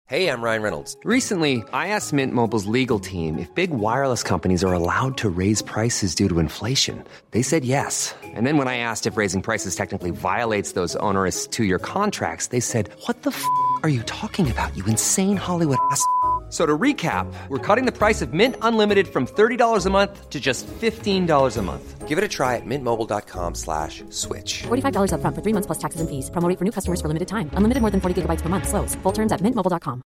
Hey, I'm Ryan Reynolds. Recently, I asked Mint Mobile's legal team if big wireless companies are allowed to raise prices due to inflation. They said yes. And then when I asked if raising prices technically violates those onerous two-year contracts, they said, "What the f*** are you talking about, you insane Hollywood ass?" So to recap, we're cutting the price of Mint Unlimited from $30 a month to just $15 a month. Give it a try at mintmobile.com/switch. $45 up front for 3 months plus taxes and fees. Promo rate for new customers for limited time. Unlimited more than 40 gigabytes per month. Slows full terms at mintmobile.com.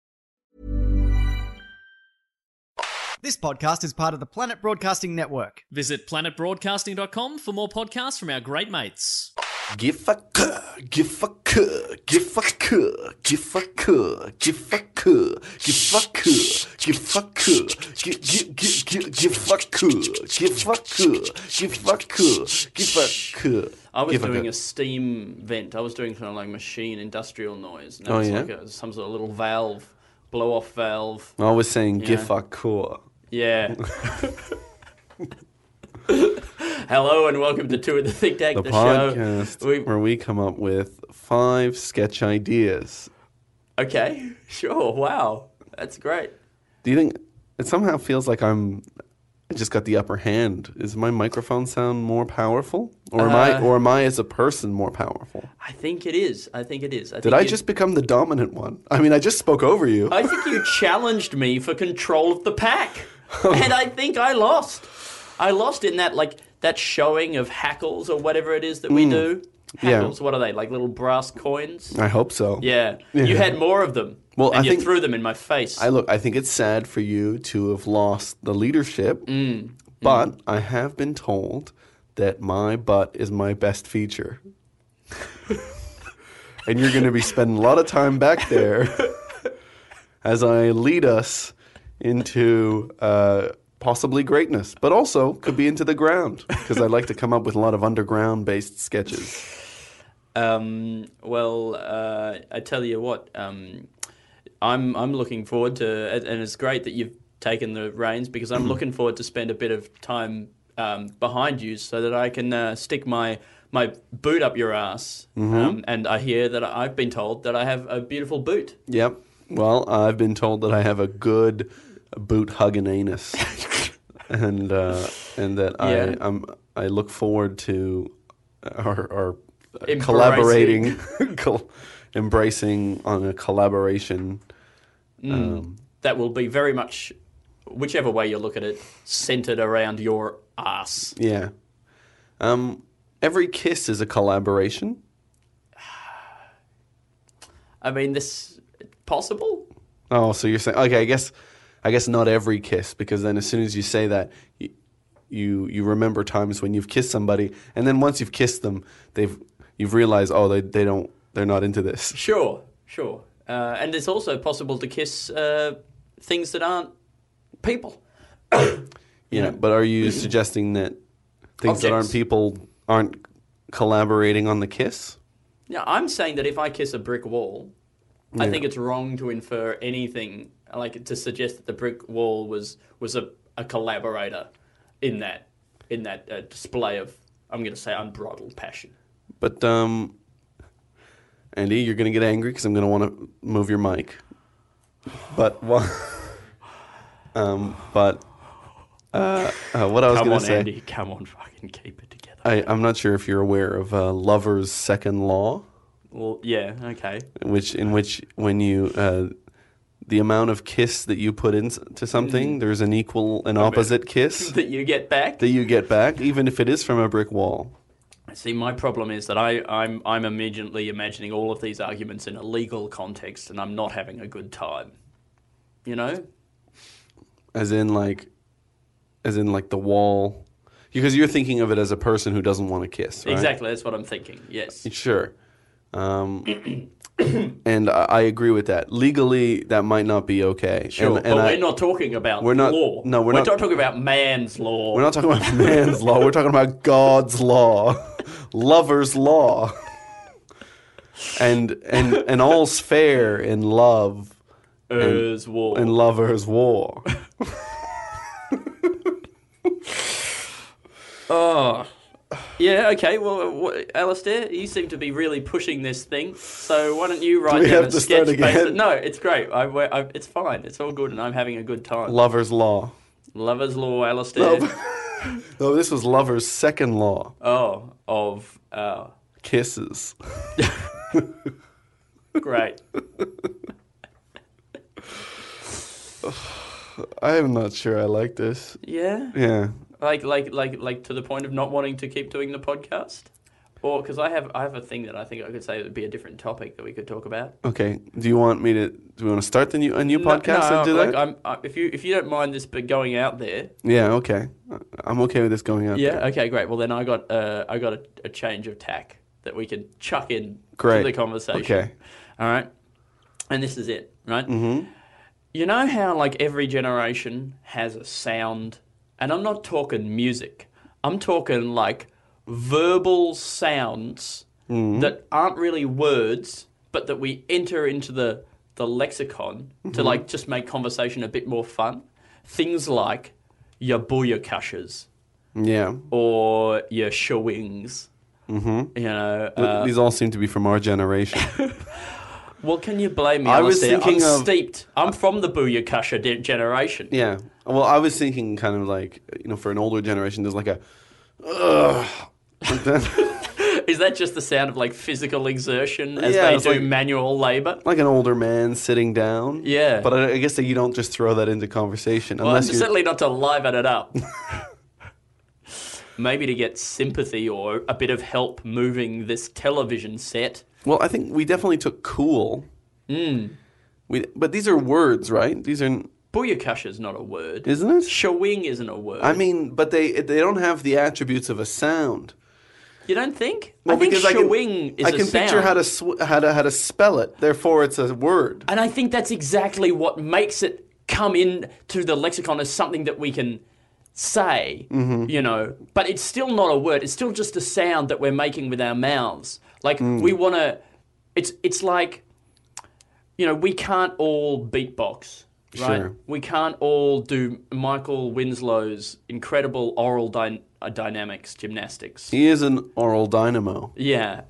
This podcast is part of the Planet Broadcasting Network. Visit planetbroadcasting.com for more podcasts from our great mates. Give a cuh, give a cuh, give a cuh, give a cuh, give a cuh, give a cuh, give a cuh, give a cuh, give a cuh, give a cuh, give a cuh. I was doing a steam vent. I was doing kind of like machine industrial noise. No, it's like some sort of little valve, blow-off valve. I was saying give a cuh. Yeah. Hello and welcome to Two of the Think Tank, the show. podcast where we come up with 5 sketch ideas. Okay, sure. Wow, that's great. Do you think it somehow feels like I just got the upper hand? Is my microphone sound more powerful, or am I as a person more powerful? I think it is. Did I just become the dominant one? I mean, I just spoke over you. I think you challenged me for control of the pack, and I think I lost. I lost in that showing of hackles or whatever it is that we do. Hackles, what are they? Like little brass coins? I hope so. Yeah. You had more of them. Well, and you threw them in my face. I think it's sad for you to have lost the leadership, but I have been told that my butt is my best feature. And you're going to be spending a lot of time back there as I lead us into possibly greatness, but also could be into the ground, because I like to come up with a lot of underground-based sketches. I tell you what, I'm looking forward to, and it's great that you've taken the reins, because I'm looking forward to spend a bit of time behind you so that I can stick my boot up your ass. And I hear that I've been told that I have a beautiful boot. Yep. Well, I've been told that I have a good boot hugging anus, and that I look forward to our collaborating, embracing on a collaboration. That will be very much, whichever way you look at it, centered around your ass. Yeah. Every kiss is a collaboration. I mean, this possible? Oh, so you're saying, okay, I guess not every kiss, because then as soon as you say that, you remember times when you've kissed somebody, and then once you've kissed them, you've realized, they're not into this. Sure. And it's also possible to kiss things that aren't people. Yeah, but are you suggesting that things that aren't people aren't collaborating on the kiss? Yeah, I'm saying that if I kiss a brick wall, I think it's wrong to infer anything, like to suggest that the brick wall was a collaborator in that display of, I'm going to say, unbridled passion. But Andy, you're going to get angry because I'm going to want to move your mic. But what I was going to say. Andy, come on, fucking keep it together. I'm not sure if you're aware of Lover's second law. Well, yeah, okay. In which when you the amount of kiss that you put into something, there's an equal and opposite kiss that you get back, even if it is from a brick wall. See, my problem is that I'm immediately imagining all of these arguments in a legal context, and I'm not having a good time. You know? As in like the wall, because you're thinking of it as a person who doesn't want to kiss, right? Exactly, that's what I'm thinking. Yes. Sure. And I agree with that. Legally, that might not be okay. Sure, but we're not talking about law. No, we're not talking about man's law. We're not talking about man's law. We're talking about God's law, lover's law, and all's fair in love, war, and lover's war. Yeah, okay. Well, Alistair, you seem to be really pushing this thing. So why don't you write we down have a to sketch start based again? on... No, it's great. It's fine. It's all good, and I'm having a good time. Lover's Law. Lover's Law, Alistair. No, this was Lover's second law. Oh, of... Kisses. Great. I am not sure I like this. Yeah? Yeah. Like to the point of not wanting to keep doing the podcast? Or, because I have a thing that I think I could say would be a different topic that we could talk about. Okay. Do we want to start a new podcast and do like that? if you don't mind this but going out there. Yeah, okay. I'm okay with this going out there. Yeah, okay, great. Well, then I got a change of tack that we can chuck in Great. to the conversation. Okay. All right. And this is it, right? Mm-hmm. You know how like every generation has a sound, and I'm not talking music. I'm talking like verbal sounds that aren't really words, but that we enter into the lexicon to like just make conversation a bit more fun. Things like your booyakashas Yeah. or your showings. Mm-hmm. You know, These all seem to be from our generation. well, can you blame me? I was Alistair? thinking I'm of- steeped. I'm from the booyakasha generation. Yeah. Well, I was thinking kind of like, for an older generation, there's like a, ugh. Like that. Is that just the sound of like physical exertion as Yeah, they it's do like- manual labor? Like an older man sitting down. Yeah. But I guess that you don't just throw that into conversation. Well, Unless you're... certainly not to liven it up. Maybe to get sympathy or a bit of help moving this television set. Well, I think we definitely took cool. But these are words, right? These are... Booyakasha's not a word. Isn't it? Showing isn't a word. I mean, but they don't have the attributes of a sound. You don't think? Well, I think because showing is I a can sound. picture how to spell it. Therefore, it's a word. And I think that's exactly what makes it come in to the lexicon as something that we can say, but it's still not a word. It's still just a sound that we're making with our mouths. Like, we want to... It's like, we can't all beatbox, right? Sure. We can't all do Michael Winslow's incredible oral dynamics gymnastics. He is an oral dynamo. Yeah.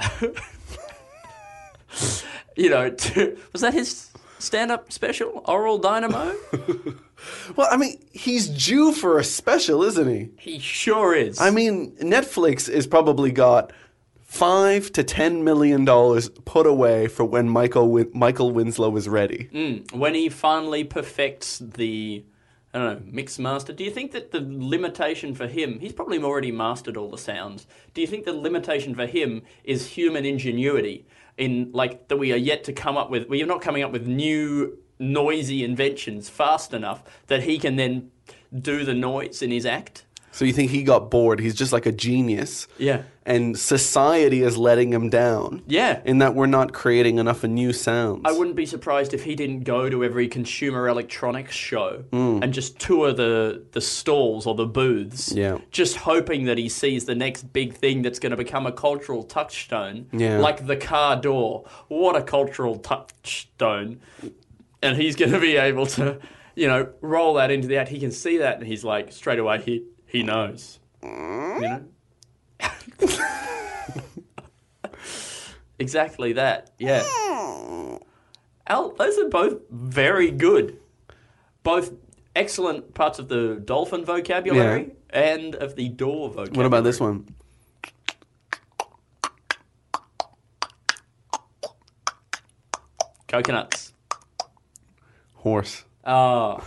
Was that his stand-up special, Oral Dynamo? Well, I mean, he's due for a special, isn't he? He sure is. I mean, Netflix has probably got $5 to $10 million put away for when Michael Winslow is ready. When he finally perfects the, mix master, do you think that the limitation for him, he's probably already mastered all the sounds, do you think the limitation for him is human ingenuity in, like, that we are yet to come up with, we are not coming up with new noisy inventions fast enough that he can then do the noise in his act? So you think he got bored? He's just like a genius. Yeah. And society is letting him down. Yeah. In that we're not creating enough new sounds. I wouldn't be surprised if he didn't go to every consumer electronics show and just tour the stalls or the booths, just hoping that he sees the next big thing that's going to become a cultural touchstone, like the car door. What a cultural touchstone. And he's going to be able to, roll that into the act. He can see that and he's like, straight away, he knows. Exactly that, yeah. Al, those are both very good. Both excellent parts of the dolphin vocabulary and of the door vocabulary. What about this one? Coconuts. Horse. Oh.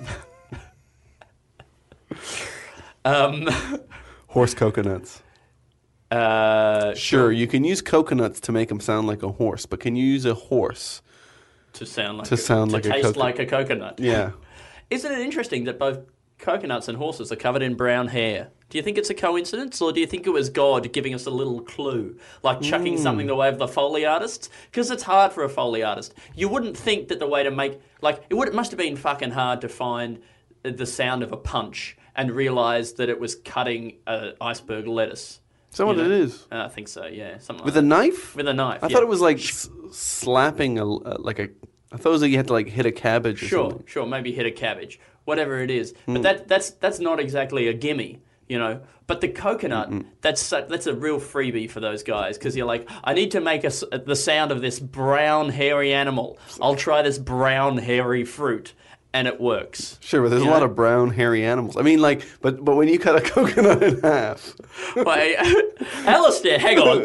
Horse coconuts. Sure, you can use coconuts to make them sound like a horse, but can you use a horse to sound like taste like a coconut? Yeah. Isn't it interesting that both coconuts and horses are covered in brown hair? Do you think it's a coincidence, or do you think it was God giving us a little clue, like chucking something the way of the Foley artists? Because it's hard for a Foley artist. You wouldn't think that the way to make, like, it must have been fucking hard to find the sound of a punch and realise that it was cutting an iceberg lettuce. Is that what it is? I think so, yeah. Something With like a knife? With a knife, I thought it was like slapping I thought it was like you had to like hit a cabbage or something. Sure, maybe hit a cabbage, whatever it is. But that's not exactly a gimme. you know. But the coconut, that's a real freebie for those guys because you're like, I need to make the sound of this brown hairy animal. I'll try this brown hairy fruit. And it works. Sure, but there's a lot of brown, hairy animals. I mean, like, but when you cut a coconut in half... Wait, Alistair, hang on.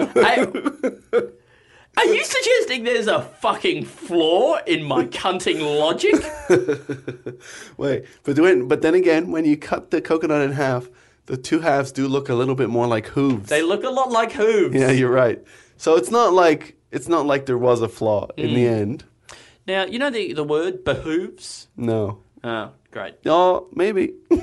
Are you suggesting there's a fucking flaw in my cunting logic? Wait, but then again, when you cut the coconut in half, the two halves do look a little bit more like hooves. They look a lot like hooves. Yeah, you're right. So it's not like there was a flaw in the end. Now, you know the word behooves? No. Oh, great. Oh, maybe. Do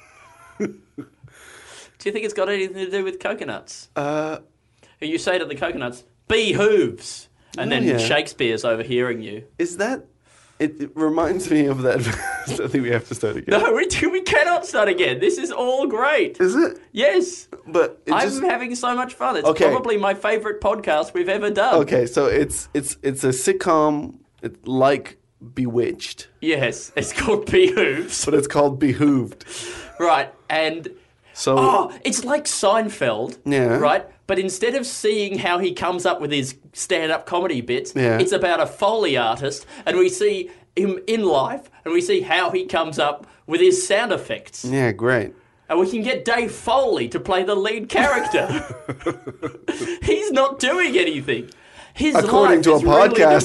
you think it's got anything to do with coconuts? You say to the coconuts, behooves. And then Shakespeare's overhearing you. Is that... It reminds me of that... I think we have to start again. No, we cannot start again. This is all great. Is it? Yes. But I'm having so much fun. It's probably my favourite podcast we've ever done. Okay, so it's a sitcom... It's like Bewitched. Yes, it's called Behooves. But it's called Behooved. Right, and... So... it's like Seinfeld, right? But instead of seeing how he comes up with his stand-up comedy bits, it's about a Foley artist, and we see him in life, and we see how he comes up with his sound effects. Yeah, great. And we can get Dave Foley to play the lead character. He's not doing anything. According to a podcast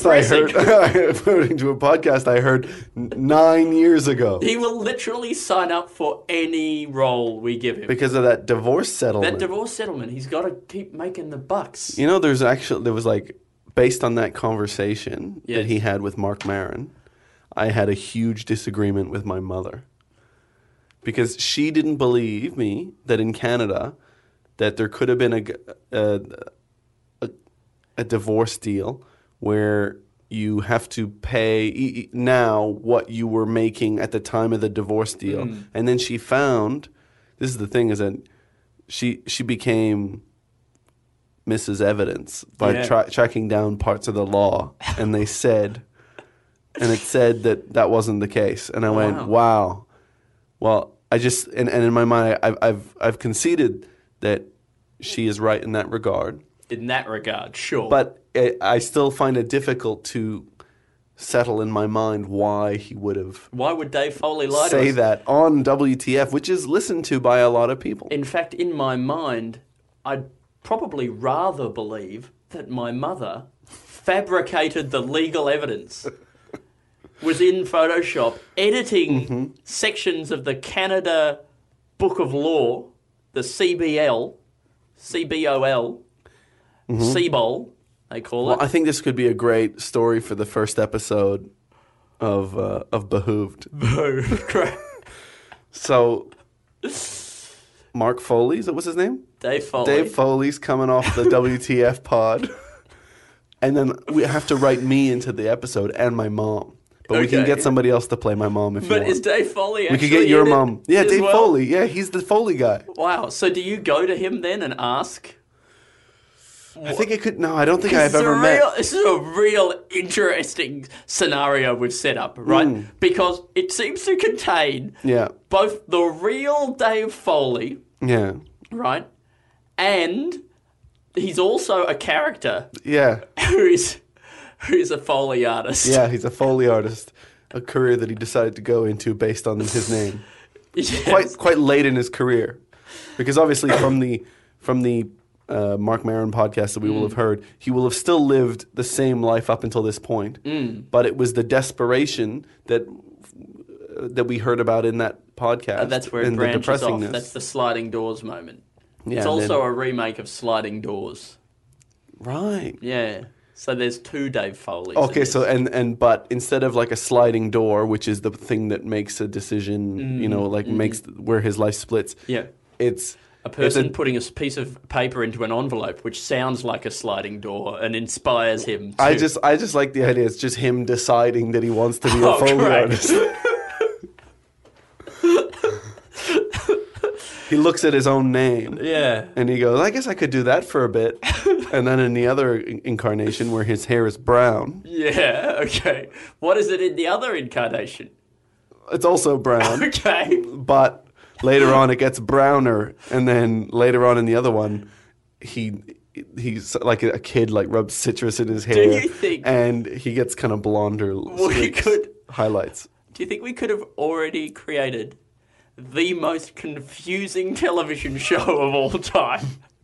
I heard 9 years ago. He will literally sign up for any role we give him. Because of that divorce settlement. He's got to keep making the bucks. You know, there was like, based on that conversation that he had with Mark Maron, I had a huge disagreement with my mother. Because she didn't believe me that in Canada that there could have been a divorce deal where you have to pay now what you were making at the time of the divorce deal. And then she found, this is the thing, is that she became Mrs. Evidence by tracking down parts of the law. And it said that wasn't the case. And I went, wow. Well, I just, and in my mind, I've conceded that she is right in that regard. In that regard, sure. But I still find it difficult to settle in my mind why he would have... Why would Dave Foley lie to us? Say that on WTF, which is listened to by a lot of people. In fact, in my mind, I'd probably rather believe that my mother fabricated the legal evidence, was in Photoshop editing sections of the Canada Book of Law, the CBOL, CBOL, they call it. I think this could be a great story for the first episode of Behooved. Behooved, great. So, Mark Foley, what's his name? Dave Foley. Dave Foley's coming off the WTF pod. And then we have to write me into the episode and my mom. But we can get somebody else to play my mom if you want. But is Dave Foley actually we could get your mom. Yeah, Dave well? Foley. Yeah, he's the Foley guy. Wow. So do you go to him then and ask... I think it could... No, I don't think I've ever met... This is a real interesting scenario we've set up, right? Because it seems to contain both the real Dave Foley, right? And he's also a character who's a Foley artist. Yeah, he's a Foley artist. A career that he decided to go into based on his name. Quite late in his career. Because obviously from the Mark Maron podcast that we will have heard, he will have still lived the same life up until this point. But it was the desperation that we heard about in that podcast. That's where it branches off. That's the Sliding Doors moment. It's also a remake of Sliding Doors. Right. Yeah. So there's two Dave Foleys. Okay, so but instead of like a sliding door, which is the thing that makes a decision, makes where his life splits. Yeah. It's a person putting a piece of paper into an envelope, which sounds like a sliding door and inspires him. I just like the idea. It's just him deciding that he wants to be a Foley artist. He looks at his own name. Yeah. And he goes, I guess I could do that for a bit. And then in the other incarnation where his hair is brown. Yeah, okay. What is it in the other incarnation? It's also brown. Okay. But later on it gets browner, and then later on in the other one, he's like a kid, like rubs citrus in his hair. Do you think- and he gets kind of blonder highlights. Do you think we could have already created the most confusing television show of all time?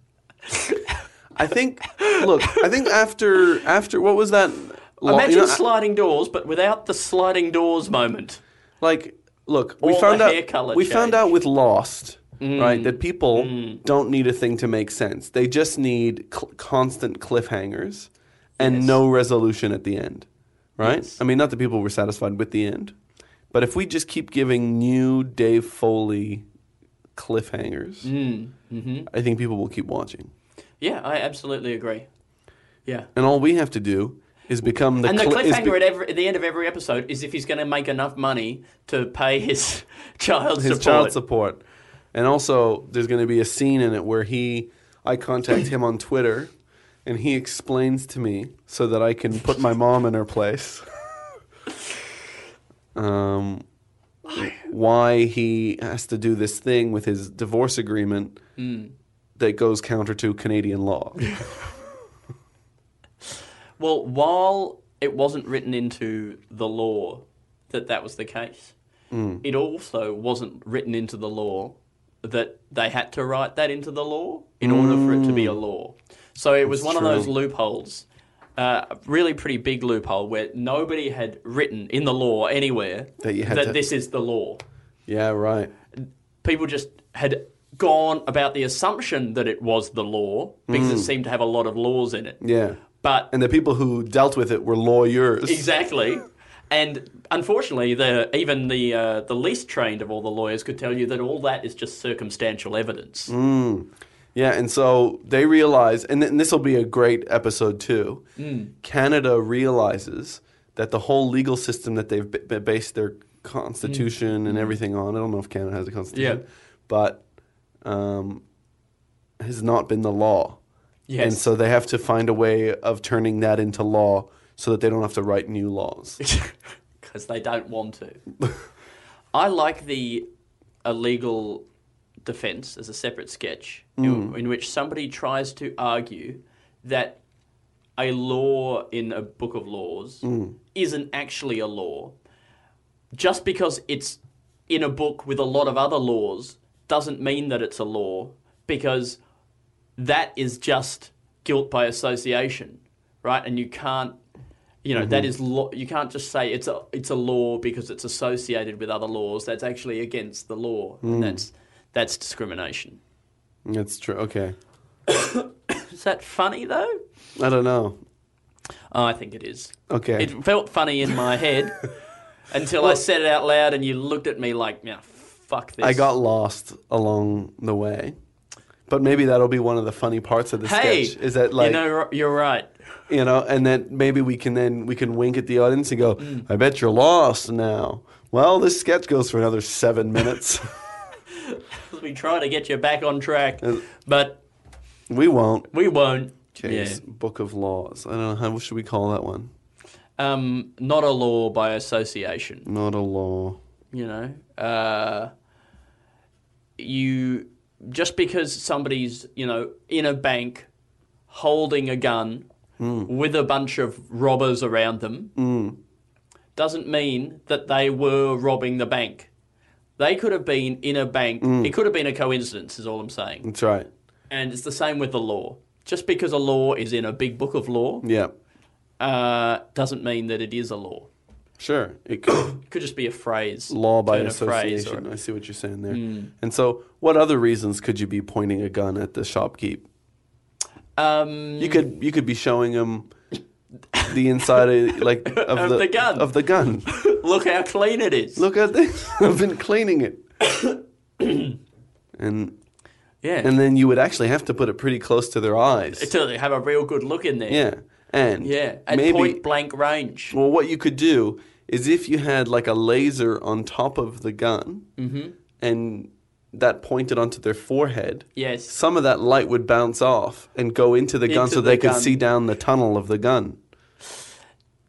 I think after what was that? Imagine sliding doors, but without the sliding doors moment. Like, look, Or we found the out. hair colour We found change. out with Lost, right, that people don't need a thing to make sense. They just need constant cliffhangers and Yes. no resolution at the end, right? Yes. I mean, not that people were satisfied with the end, but if we just keep giving new Dave Foley cliffhangers, I think people will keep watching. Yeah, I absolutely agree. Yeah. And all we have to do is become the And the cliffhanger is at the end of every episode is if he's going to make enough money to pay his child his support. child support. And also, there's going to be a scene in it where I contact him on Twitter, and he explains to me so that I can put my mom in her place. Why he has to do this thing with his divorce agreement that goes counter to Canadian law. Well, while it wasn't written into the law that was the case, it also wasn't written into the law that they had to write that into the law in order for it to be a law. So it was one of those loopholes, a really pretty big loophole where nobody had written in the law anywhere that this is the law. Yeah, right. People just had gone about the assumption that it was the law because it seemed to have a lot of laws in it. Yeah. But And the people who dealt with it were lawyers. exactly. And unfortunately, even the least trained of all the lawyers could tell you that all that is just circumstantial evidence. Yeah, and so they realize, and this will be a great episode too. Canada realizes that the whole legal system that they've based their constitution and everything on, I don't know if Canada has a constitution, but has not been the law. Yes. And so they have to find a way of turning that into law so that they don't have to write new laws. Because they don't want to. I like the illegal defence as a separate sketch in which somebody tries to argue that a law in a book of laws isn't actually a law. Just because it's in a book with a lot of other laws doesn't mean that it's a law, because that is just guilt by association, right? And you can't, that is you can't just say it's a law because it's associated with other laws. That's actually against the law, and that's discrimination. That's true. Okay. Is that funny though? I don't know. Oh, I think it is. Okay. It felt funny in my head until I said it out loud, and you looked at me like, "Yeah, fuck this." I got lost along the way. But maybe that'll be one of the funny parts of the sketch. Is that like, you're right. And then maybe we can wink at the audience and go, I bet you're lost now. Well, this sketch goes for another 7 minutes. We try to get you back on track, but we won't. We won't. Jeez, Book of Laws. I don't know, how should we call that one? Not a law by association. Not a law. Just because somebody's, in a bank holding a gun with a bunch of robbers around them doesn't mean that they were robbing the bank. They could have been in a bank. It could have been a coincidence, is all I'm saying. That's right. And it's the same with the law. Just because a law is in a big book of law doesn't mean that it is a law. Sure. It could. It could just be a phrase. Law by turn of phrase association. I see what you're saying there. And so what other reasons could you be pointing a gun at the shopkeep? You could be showing him the inside of the gun. Of the gun. Look how clean it is. Look at this. I've been cleaning it. And then you would actually have to put it pretty close to their eyes. To have a real good look in there. Yeah. And at maybe, point blank range. Well, what you could do is if you had like a laser on top of the gun and that pointed onto their forehead, yes, some of that light would bounce off and go into the gun so they could see down the tunnel of the gun.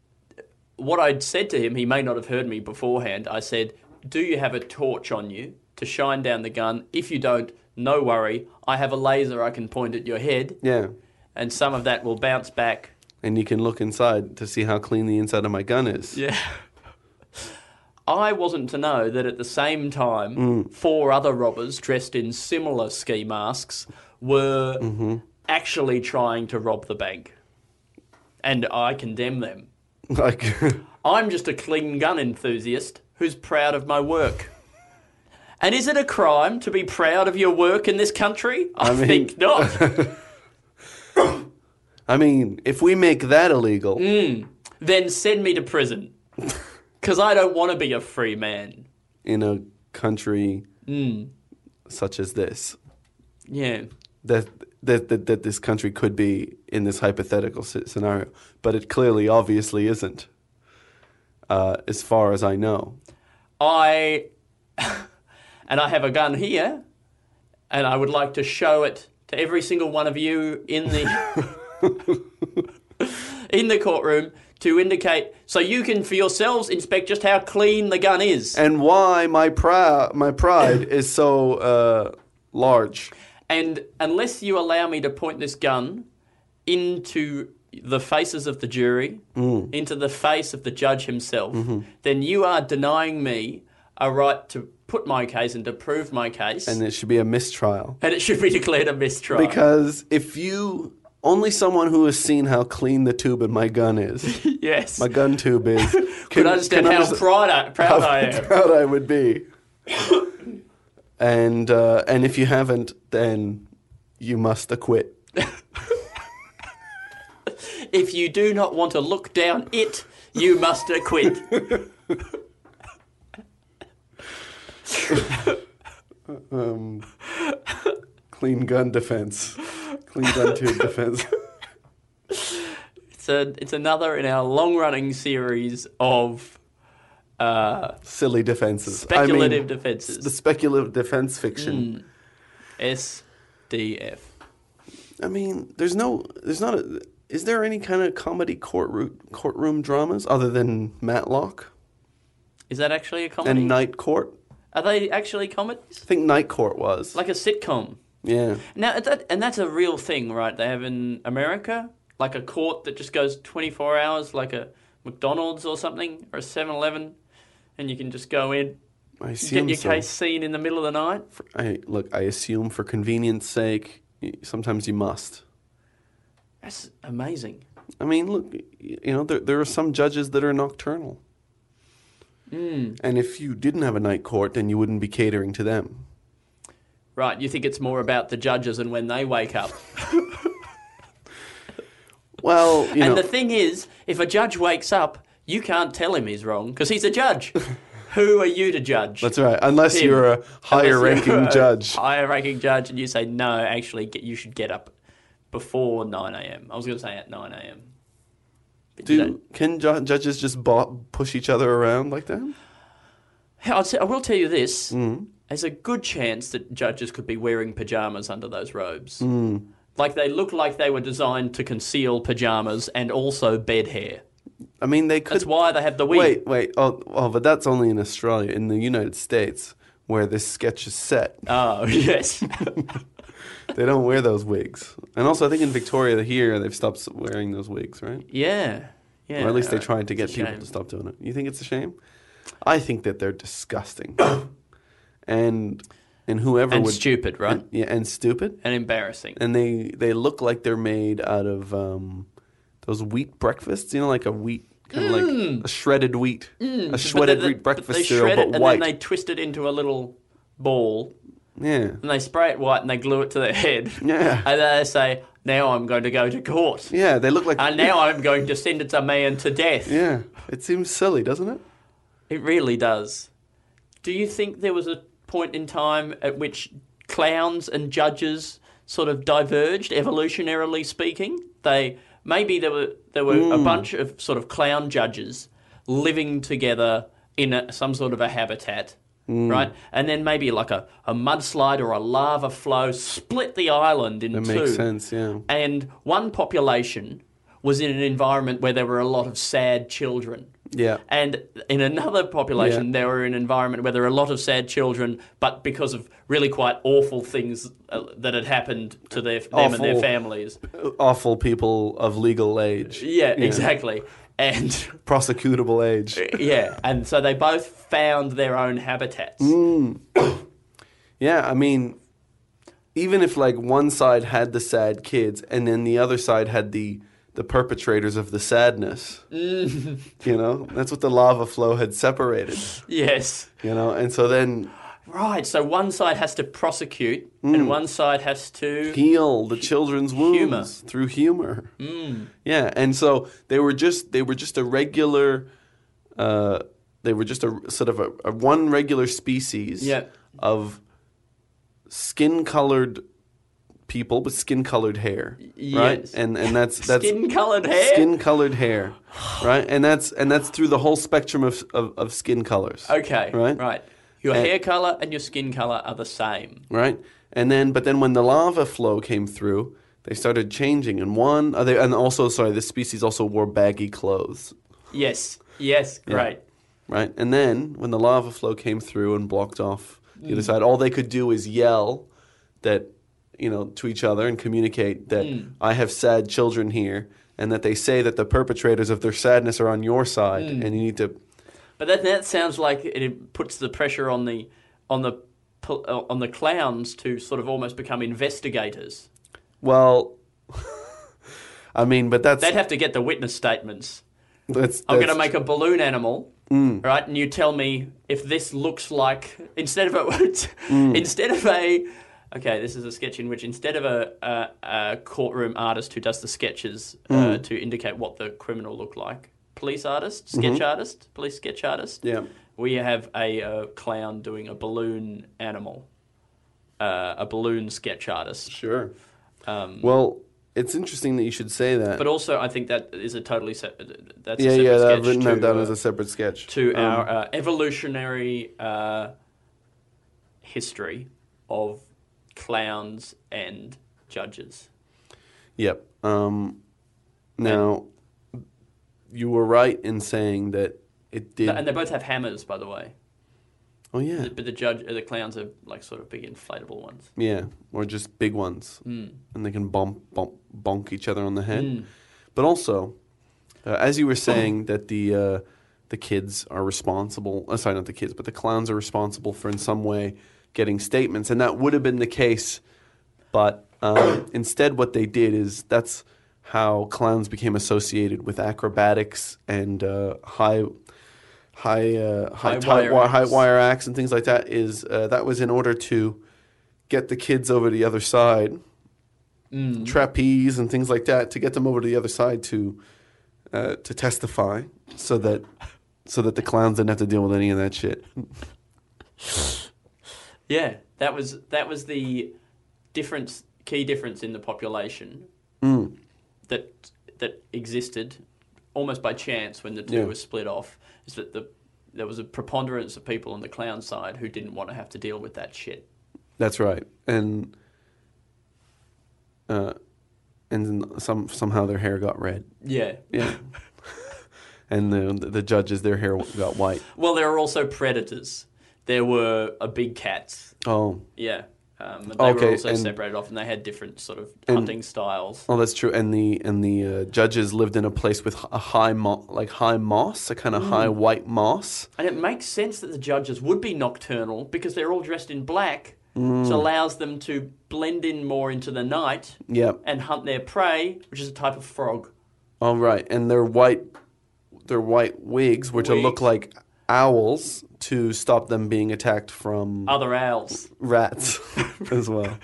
What I'd said to him, he may not have heard me beforehand, I said, do you have a torch on you? to shine down the gun. If you don't, no worry. I have a laser I can point at your head, Yeah. and some of that will bounce back. And you can look inside to see how clean the inside of my gun is. Yeah. I wasn't to know that at the same time, 4 other robbers dressed in similar ski masks were actually trying to rob the bank. And I condemn them. Like, I'm just a clean gun enthusiast who's proud of my work. And is it a crime to be proud of your work in this country? I think not. I mean, if we make that illegal, Then send me to prison. Because I don't want to be a free man. in a country such as this, Yeah. that this country could be in this hypothetical scenario, but it clearly, obviously isn't, as far as I know. I have a gun here, and I would like to show it to every single one of you in the in the courtroom to indicate, so you can for yourselves inspect just how clean the gun is. And why my pride is so large. And unless you allow me to point this gun into the faces of the jury, into the face of the judge himself, then you are denying me a right to put my case and to prove my case. And it should be a mistrial. And it should be declared a mistrial. Because if you... Only someone who has seen how clean the tube in my gun is, yes. my gun tube is, could understand how proud I am. proud I would be. And if you haven't, then you must acquit. If you do not want to look down it, you must acquit. Clean gun defense. Clean gun tube defense. It's another in our long-running series of Silly defenses. speculative defenses. The speculative defense fiction. SDF. I mean, is there any kind of comedy courtroom dramas other than Matlock Is that actually a comedy? and Night Court? Are they actually comedies? I think Night Court was. Like a sitcom? Yeah. Now, that's a real thing, right? They have in America, like a court that just goes 24 hours, like a McDonald's or something, or a 7-Eleven, and you can just go in, I assume get your so. case seen in the middle of the night. I assume for convenience sake, sometimes you must. That's amazing. I mean, look, there are some judges that are nocturnal. And if you didn't have a night court, then you wouldn't be catering to them. Right, you think it's more about the judges and when they wake up. Well, And the thing is, if a judge wakes up, you can't tell him he's wrong, because he's a judge. Who are you to judge? that's right. Unless him? you're a higher-ranking judge. Higher-ranking judge, and you say, no, actually, you should get up before 9 a.m. I was going to say at 9 a.m. Can judges just push each other around like that? I will tell you this. There's a good chance that judges could be wearing pyjamas under those robes. Like they look like they were designed to conceal pyjamas and also bed hair. I mean, they could... That's why they have the wig. Wait. Oh, but that's only in Australia. In the United States, where this sketch is set, Oh, yes. they don't wear those wigs. And also, I think in Victoria here, they've stopped wearing those wigs, right? Yeah. Or at least they tried to get It's a people shame. to stop doing it. You think it's a shame? I think that they're disgusting. and whoever And would... stupid, right? And stupid. And embarrassing. And they look like they're made out of those wheat breakfasts, like a wheat, kind of like a shredded wheat. A shredded wheat breakfast they cereal, shred it but and white. then they twist it into a little ball Yeah. and they spray it white and they glue it to their head. Yeah. And then they say, now I'm going to go to court. Yeah, they look like... And now I'm going to sentence a man to death. Yeah, it seems silly, doesn't it? It really does. Do you think there was a point in time at which clowns and judges sort of diverged, evolutionarily speaking? Maybe there were a bunch of sort of clown judges living together in some sort of a habitat, right? And then maybe like a mudslide or a lava flow split the island in two. That makes sense, yeah. And one population was in an environment where there were a lot of sad children. Yeah. And in another population, they were in an environment where there were a lot of sad children, but because of really quite awful things that had happened to them and their families. Awful people of legal age. Yeah, exactly. And prosecutable age. Yeah, and so they both found their own habitats. Yeah, I mean, even if like one side had the sad kids and then the other side had the perpetrators of the sadness, you know, that's what the lava flow had separated. Yes. You know, and so then... Right, so one side has to prosecute and one side has to... heal the children's wounds through humor. Yeah, and so they were just a regular... they were just a sort of a one regular species of skin-colored people with skin-colored hair, right? Yes. And that's skin-colored hair? Skin-colored hair, right? And that's through the whole spectrum of skin colors. Okay, right. Your hair color and your skin color are the same. Right. But then when the lava flow came through, they started changing. And this species also wore baggy clothes. Yes, great. Right. And then when the lava flow came through and blocked off the other side, all they could do is yell that, you know, to each other and communicate that I have sad children here, and that they say that the perpetrators of their sadness are on your side, and you need to... But that sounds like it puts the pressure on the clowns to sort of almost become investigators. Well, I mean, but that's... They'd have to get the witness statements. I'm going to make a balloon animal, right? And you tell me if this looks like instead of a this is a sketch in which instead of a courtroom artist who does the sketches to indicate what the criminal looked like. Police artist, sketch artist, police sketch artist. Yeah. We have a clown doing a balloon animal, a balloon sketch artist. Sure. Well, it's interesting that you should say that. But also, I think that is a totally separate sketch. I've written that down as a separate sketch. To our evolutionary history of clowns and judges. Yep. Now... You were right in saying that it did... And they both have hammers, by the way. Oh, yeah. But the clowns are like sort of big inflatable ones. Yeah, or just big ones. And they can bonk each other on the head. But also, as you were saying that the kids are responsible... sorry, not the kids, but the clowns are responsible for in some way getting statements. And that would have been the case, but instead what they did is that's... how clowns became associated with acrobatics and high wire acts and things like that. That was in order to get the kids over to the other side, trapeze and things like that, to get them over to the other side to testify, so that the clowns didn't have to deal with any of that shit. Yeah, that was the key difference in the population. That existed almost by chance when the two were split off, is that there was a preponderance of people on the clown side who didn't want to have to deal with that shit. That's right, and somehow their hair got red. Yeah. And the judges, their hair got white. Well, there were also predators. There were big cats. Oh. Yeah. They were also separated off, and they had different sort of hunting styles. Oh, that's true. And the judges lived in a place with a high moss, a kind of high white moss. And it makes sense that the judges would be nocturnal because they're all dressed in black, which allows them to blend in more into the night. Yep. And hunt their prey, which is a type of frog. Oh, right. And their white wigs were to look like owls, to stop them being attacked from... other owls. Rats as well.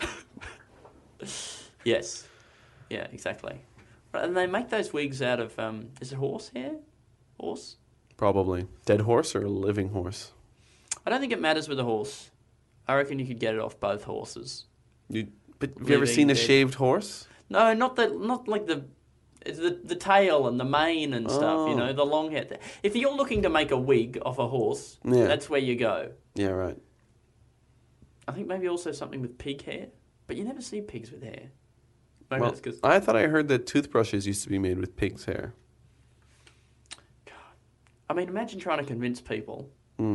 Yes. Yeah, exactly. And they make those wigs out of... is it horse hair? Horse? Probably. Dead horse or a living horse? I don't think it matters with a horse. I reckon you could get it off both horses. But have you ever seen a shaved horse? No, not like the tail and the mane and stuff, you know, the long hair. If you're looking to make a wig off a horse, that's where you go. Yeah, right. I think maybe also something with pig hair, but you never see pigs with hair. Maybe Well, that's 'cause... I thought I heard that toothbrushes used to be made with pig's hair. God, I mean, imagine trying to convince people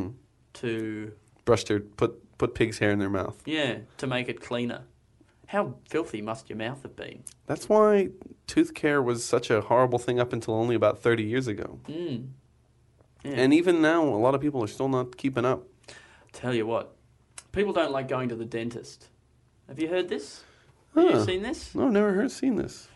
to put pig's hair in their mouth. to make it cleaner. How filthy must your mouth have been? That's why tooth care was such a horrible thing up until only about 30 years ago. Yeah. And even now, a lot of people are still not keeping up. Tell you what, people don't like going to the dentist. Have you heard this? Have you seen this? No, I've never seen this.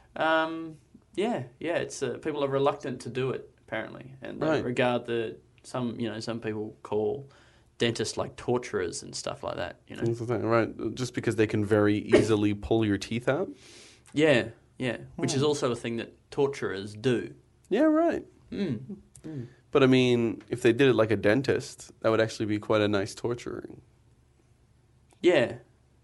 It's people are reluctant to do it apparently, and they regard some people call dentists like torturers and stuff like that. You know, Things like that, right? Just because they can very easily pull your teeth out. Yeah, which is also a thing that torturers do. Yeah, right. But I mean, if they did it like a dentist, that would actually be quite a nice torturing. Yeah.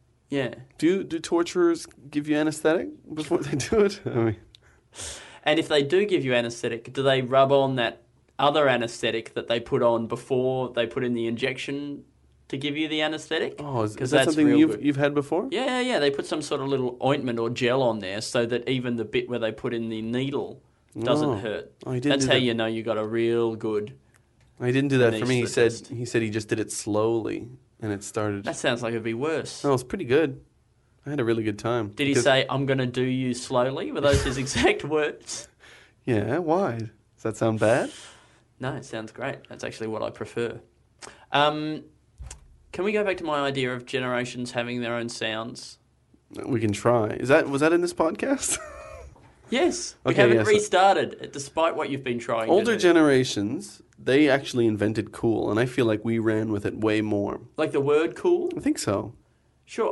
Do torturers give you anesthetic before they do it? I mean, and if they do give you anesthetic, do they rub on that other anesthetic that they put on before they put in the injection to give you the anesthetic? Oh, is that something you've had before? Yeah. They put some sort of little ointment or gel on there so that even the bit where they put in the needle doesn't hurt. That's how you know you got a real good. He didn't do that for me. He said he just did it slowly, and it started. That sounds like it'd be worse. No, it's pretty good. I had a really good time. Did he say, "I'm going to do you slowly"? Were those his exact words? Yeah. Why? Does that sound bad? No, it sounds great. That's actually what I prefer. Can we go back to my idea of generations having their own sounds? We can try. Was that in this podcast? Yes. We Okay, haven't restarted, despite what you've been trying Older to do. generations, they actually invented cool, and I feel like we ran with it way more. Like the word cool? I think so. Sure.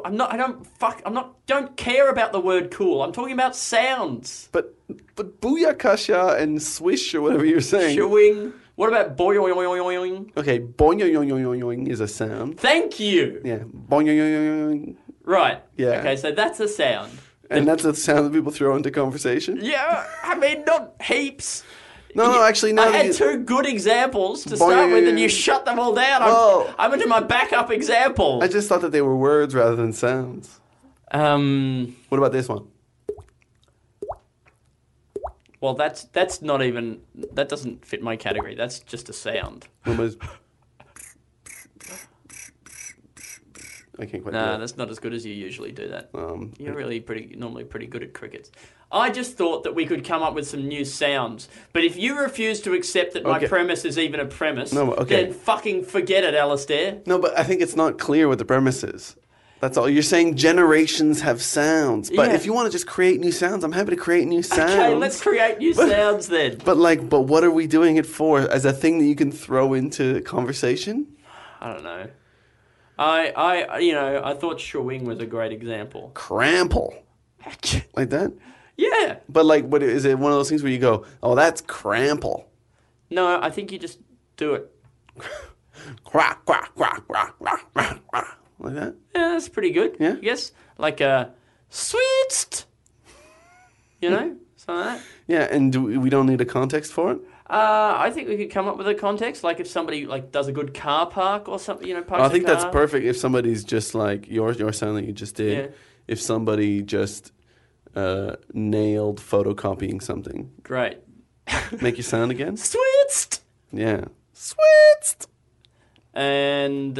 Don't care about the word cool. I'm talking about sounds. But booyakasha and swish or whatever you're saying. Shooing. What about boing? Okay, boing is a sound. Thank you. Yeah, boing. Right. Yeah. Okay, so that's a sound. And that's a sound that people throw into conversation? Yeah, I mean, not heaps. No, actually, no. I had two good examples to start with, and you shut them all down. I'm into my backup example. I just thought that they were words rather than sounds. What about this one? Well, that's not even... That doesn't fit my category. That's just a sound. What was... I can't quite do No, it. that's not as good as you usually do that. You're really normally pretty good at crickets. I just thought that we could come up with some new sounds. But if you refuse to accept that my premise is even a premise, then fucking forget it, Alistair. No, but I think it's not clear what the premise is. That's all. You're saying generations have sounds. But if you want to just create new sounds, I'm happy to create new sounds. Okay, let's create new sounds then. But what are we doing it for? As a thing that you can throw into conversation? I don't know. I thought shooing was a great example. Crample. Like that? Yeah. But what is it one of those things where you go, oh, that's crample? No, I think you just do it. Quack, quack, quack, quack, quack, quack, quack. Like that? Yeah, that's pretty good. Yeah? I guess. Like a switched. Something like that. Yeah, and we don't need a context for it? I think we could come up with a context, like if somebody does a good car park or something, I think that's perfect if somebody's just like your sound that you just did. Yeah. If somebody just nailed photocopying something. Great. Make your sound again? Switched. Yeah. Switched. And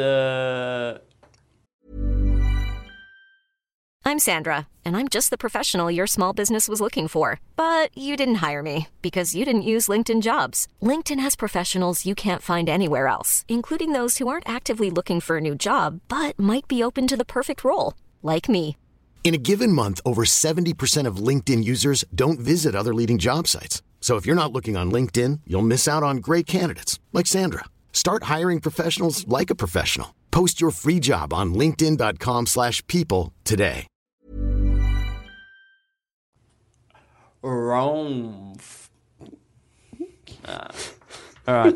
I'm Sandra, and I'm just the professional your small business was looking for. But you didn't hire me because you didn't use LinkedIn Jobs. LinkedIn has professionals you can't find anywhere else, including those who aren't actively looking for a new job, but might be open to the perfect role, like me. In a given month, over 70% of LinkedIn users don't visit other leading job sites. So if you're not looking on LinkedIn, you'll miss out on great candidates like Sandra. Start hiring professionals like a professional. Post your free job on linkedin.com/people today. Wrong. All right.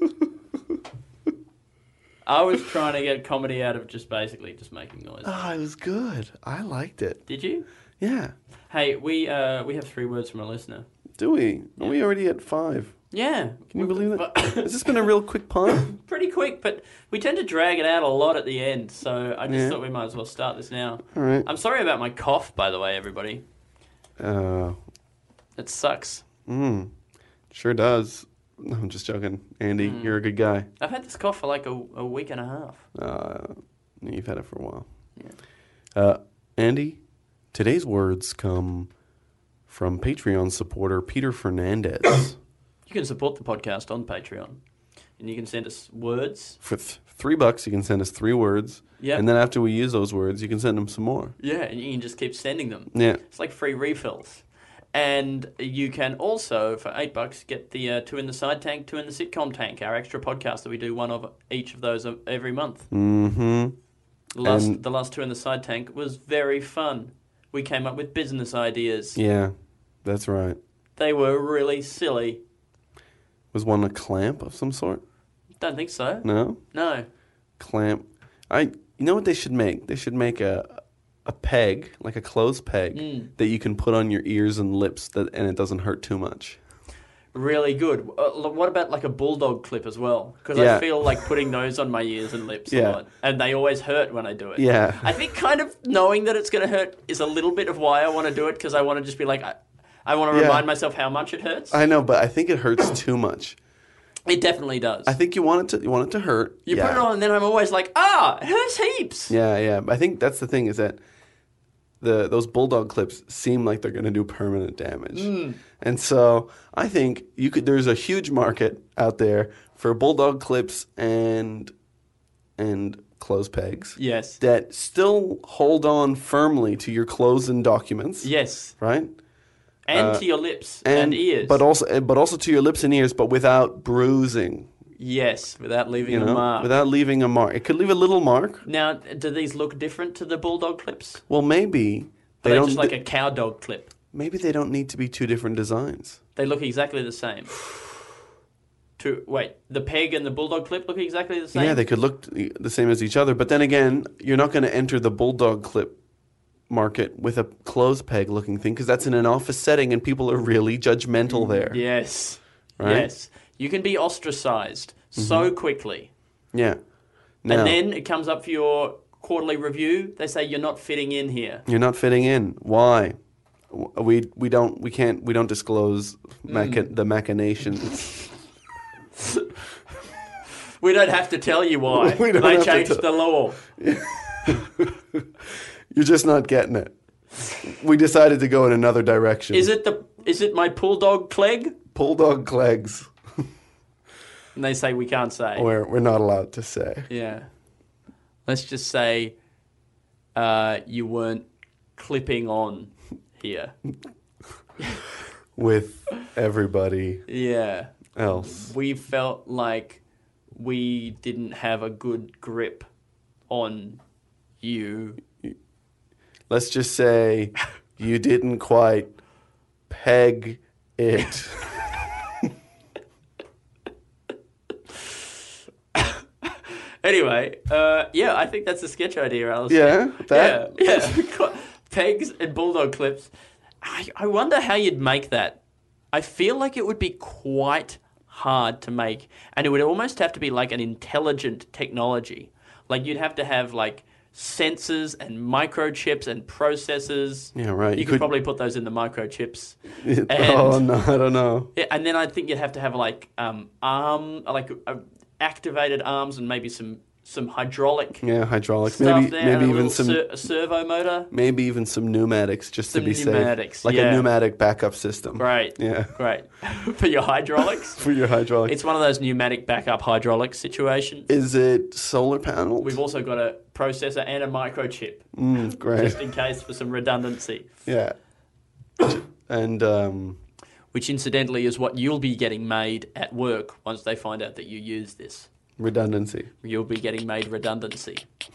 I was trying to get comedy out of just making noise. Oh, it was good. I liked it. Did you? Yeah. Hey, we have 3 words from a listener. Do we? Are we already at 5? Yeah. Can you believe that? Has this been a real quick pod? Pretty quick, but we tend to drag it out a lot at the end, so I just thought we might as well start this now. All right. I'm sorry about my cough, by the way, everybody. It sucks. Sure does. No, I'm just joking. Andy, you're a good guy. I've had this cough for like a week and a half. You've had it for a while. Yeah. Andy, today's words come from Patreon supporter Peter Fernandez. You can support the podcast on Patreon, and you can send us words. For $3, you can send us 3 words. Yeah. And then after we use those words, you can send them some more. Yeah, and you can just keep sending them. Yeah. It's like free refills. And you can also, for $8, get the 2 in the Side Tank, 2 in the Sitcom Tank, our extra podcast that we do one of each of those every month. Mm-hmm. The last 2 in the Side Tank was very fun. We came up with business ideas. Yeah, that's right. They were really silly. Was one a clamp of some sort? Don't think so. No? No. Clamp. You know what they should make? They should make a peg, like a clothes peg, that you can put on your ears and lips and it doesn't hurt too much. Really good. What about like a bulldog clip as well? Because Yeah. I feel like putting those on my ears and lips a Yeah. lot. And they always hurt when I do it. Yeah. I think kind of knowing that it's going to hurt is a little bit of why I want to do it, because I want to just be like, I want to Yeah. remind myself how much it hurts. I know, but I think it hurts too much. It definitely does. I think you want it to hurt. You yeah. put it on and then I'm always like, it hurts heaps. Yeah, yeah. But I think that's the thing is that those bulldog clips seem like they're going to do permanent damage. And so I think there's a huge market out there for bulldog clips and clothes pegs. Yes. That still hold on firmly to your clothes and documents. Yes. Right? And to your lips and ears. But also to your lips and ears, but without bruising. Yes, without leaving a mark. Without leaving a mark. It could leave a little mark. Now, do these look different to the bulldog clips? Well, maybe Are they just like a cow dog clip? Maybe they don't need to be 2 different designs. They look exactly the same. Wait, the peg and the bulldog clip look exactly the same? Yeah, they could look the same as each other. But then again, you're not going to enter the bulldog clip market with a clothes peg looking thing because that's in an office setting and people are really judgmental there. Yes. Right? Yes. You can be ostracized so quickly. Yeah. And then it comes up for your quarterly review. They say you're not fitting in here. You're not fitting in. Why? We don't disclose the machinations. We don't have to tell you why. We don't they have to changed the law. You're just not getting it. We decided to go in another direction. Is it my bulldog cleg? Bulldog clegs. And they say we can't say. We're not allowed to say. Yeah. Let's just say you weren't clipping on here. With everybody Yeah. else. We felt like we didn't have a good grip on you. Let's just say you didn't quite peg it. Anyway, I think that's a sketch idea, Alistair. Yeah? Yeah. Pegs and bulldog clips. I wonder how you'd make that. I feel like it would be quite hard to make, and it would almost have to be like an intelligent technology. Like you'd have to have like sensors and microchips and processors. Yeah, right. You could probably put those in the microchips. Oh no, I don't know. Yeah, and then I think you'd have to have like activated arms and maybe some hydraulic. Yeah, hydraulics. Stuff Maybe there, even some a servo motor. Maybe even some pneumatics just to be pneumatics, safe. Like a pneumatic backup system. Great. Yeah. Great. For your hydraulics? For your hydraulics. It's one of those pneumatic backup hydraulics situations. Is it solar panels? We've also got a processor and a microchip. Great. Just in case for some redundancy. Yeah. And which incidentally is what you'll be getting made at work once they find out that you use this. redundancy. You'll be getting made redundancy.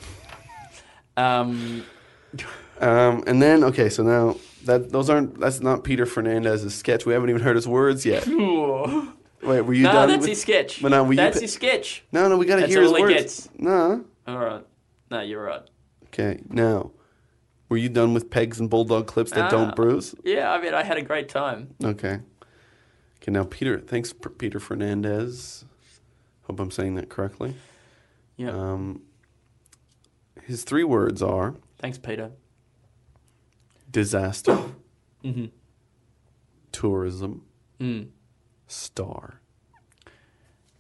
And then so now that's not Peter Fernandez's sketch. We haven't even heard his words yet. Wait, were you done? That's his sketch. But now, that's his sketch. No, we got to hear his words. Gets. No. All right. No, you're right. Okay, now, were you done with pegs and bulldog clips that don't bruise? Yeah, I mean, I had a great time. Okay. Okay, now, thanks, Peter Fernandez. Hope I'm saying that correctly. Yeah. His 3 words are... Thanks, Peter. Disaster. Mm-hmm. Tourism. Star.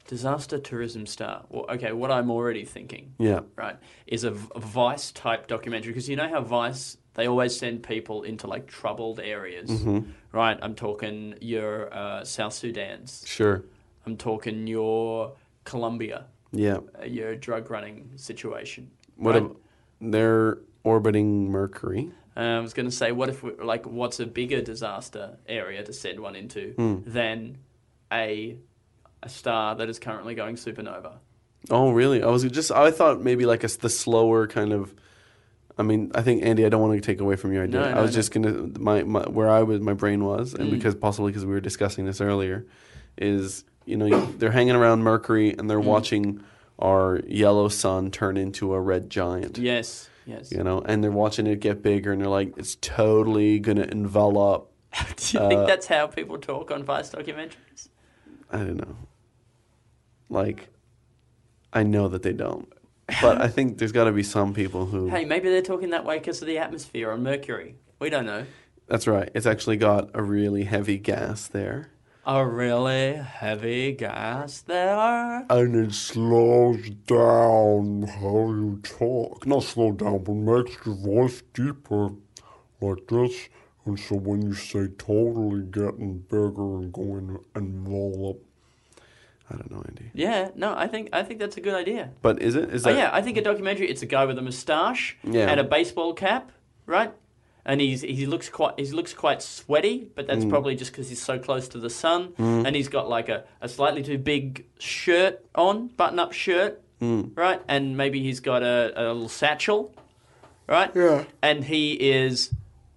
Disaster tourism star. Well, okay, what I'm already thinking, Yeah. right, is a Vice type documentary, because you know how Vice, they always send people into like troubled areas, right? I'm talking your South Sudan's. Sure. I'm talking your Colombia, Yeah. your drug running situation. What right? they're orbiting Mercury. I was going to say, what if what's a bigger disaster area to send one into than a star that is currently going supernova? Oh, really? I thought maybe like the slower kind of. I mean, I think, Andy, I don't want to take away from your idea. I was just gonna my brain was, and because we were discussing this earlier, is they're hanging around Mercury and they're watching our yellow sun turn into a red giant. Yes. And they're watching it get bigger, and they're like, it's totally gonna envelop. Do you think that's how people talk on Vice documentaries? I don't know. Like, I know that they don't. But I think there's got to be some people who... Hey, maybe they're talking that way because of the atmosphere on Mercury. We don't know. That's right. It's actually got a really heavy gas there. A really heavy gas there? And it slows down how you talk. Not slow down, but makes your voice deeper. Like this. And so when you say totally getting bigger and going and roll up. I don't know, Andy. Yeah, no, I think that's a good idea. But is it? Yeah, I think a documentary. It's a guy with a moustache and a baseball cap, right? And he looks quite sweaty, but that's probably just because he's so close to the sun. And he's got like a slightly too big shirt on, button-up shirt, right? And maybe he's got a little satchel, right? Yeah. And he is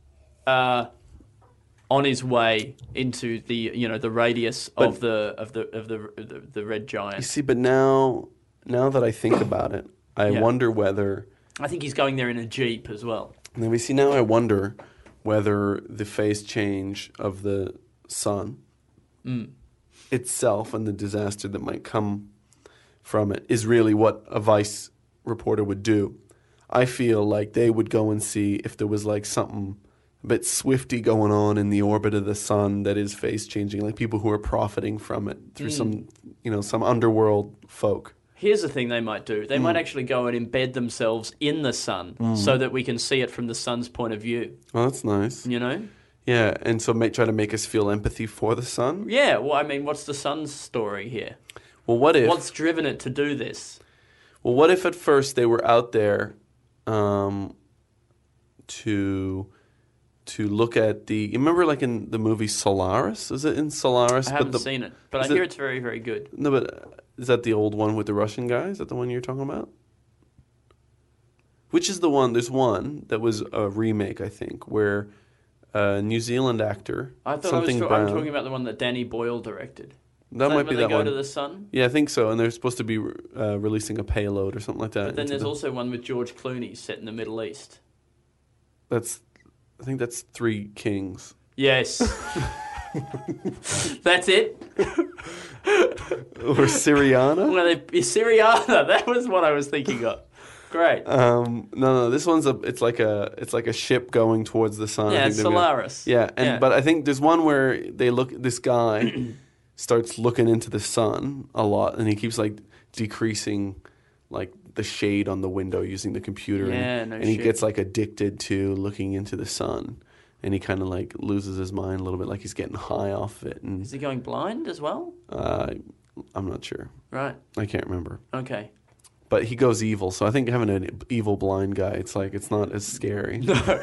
on his way into the the radius of the red giant. You see, but now that I think about it, I wonder whether... I think he's going there in a Jeep as well. Now I wonder whether the phase change of the sun itself and the disaster that might come from it is really what a Vice reporter would do. I feel like they would go and see if there was like something a bit swifty going on in the orbit of the sun that is phase changing, like people who are profiting from it through some underworld folk. Here's the thing they might do. They might actually go and embed themselves in the sun so that we can see it from the sun's point of view. Oh, that's nice. Yeah, and so try to make us feel empathy for the sun? Yeah, well, I mean, what's the sun's story here? Well, what if... What's driven it to do this? Well, what if at first they were out there to look at the... You remember like in the movie Solaris? Is it in Solaris? I haven't seen it, but I hear it's very, very good. No, but is that the old one with the Russian guy? Is that the one you're talking about? Which is the one... There's one that was a remake, I think, where a New Zealand actor... I'm talking about the one that Danny Boyle directed. That might be that one. They go to the sun? Yeah, I think so. And they're supposed to be releasing a payload or something like that. But then there's also one with George Clooney set in the Middle East. I think that's Three Kings. Yes. That's it. Or Syriana? Well, Syriana. That was what I was thinking of. Great. No. This one's it's like a ship going towards the sun. Yeah, it's Solaris. But I think there's one where this guy starts looking into the sun a lot, and he keeps like decreasing like the shade on the window using the computer. And he gets like addicted to looking into the sun, and he kind of like loses his mind a little bit, like he's getting high off it. And is he going blind as well? I'm not sure. Right. I can't remember. Okay. But he goes evil, so I think having an evil blind guy, it's not as scary.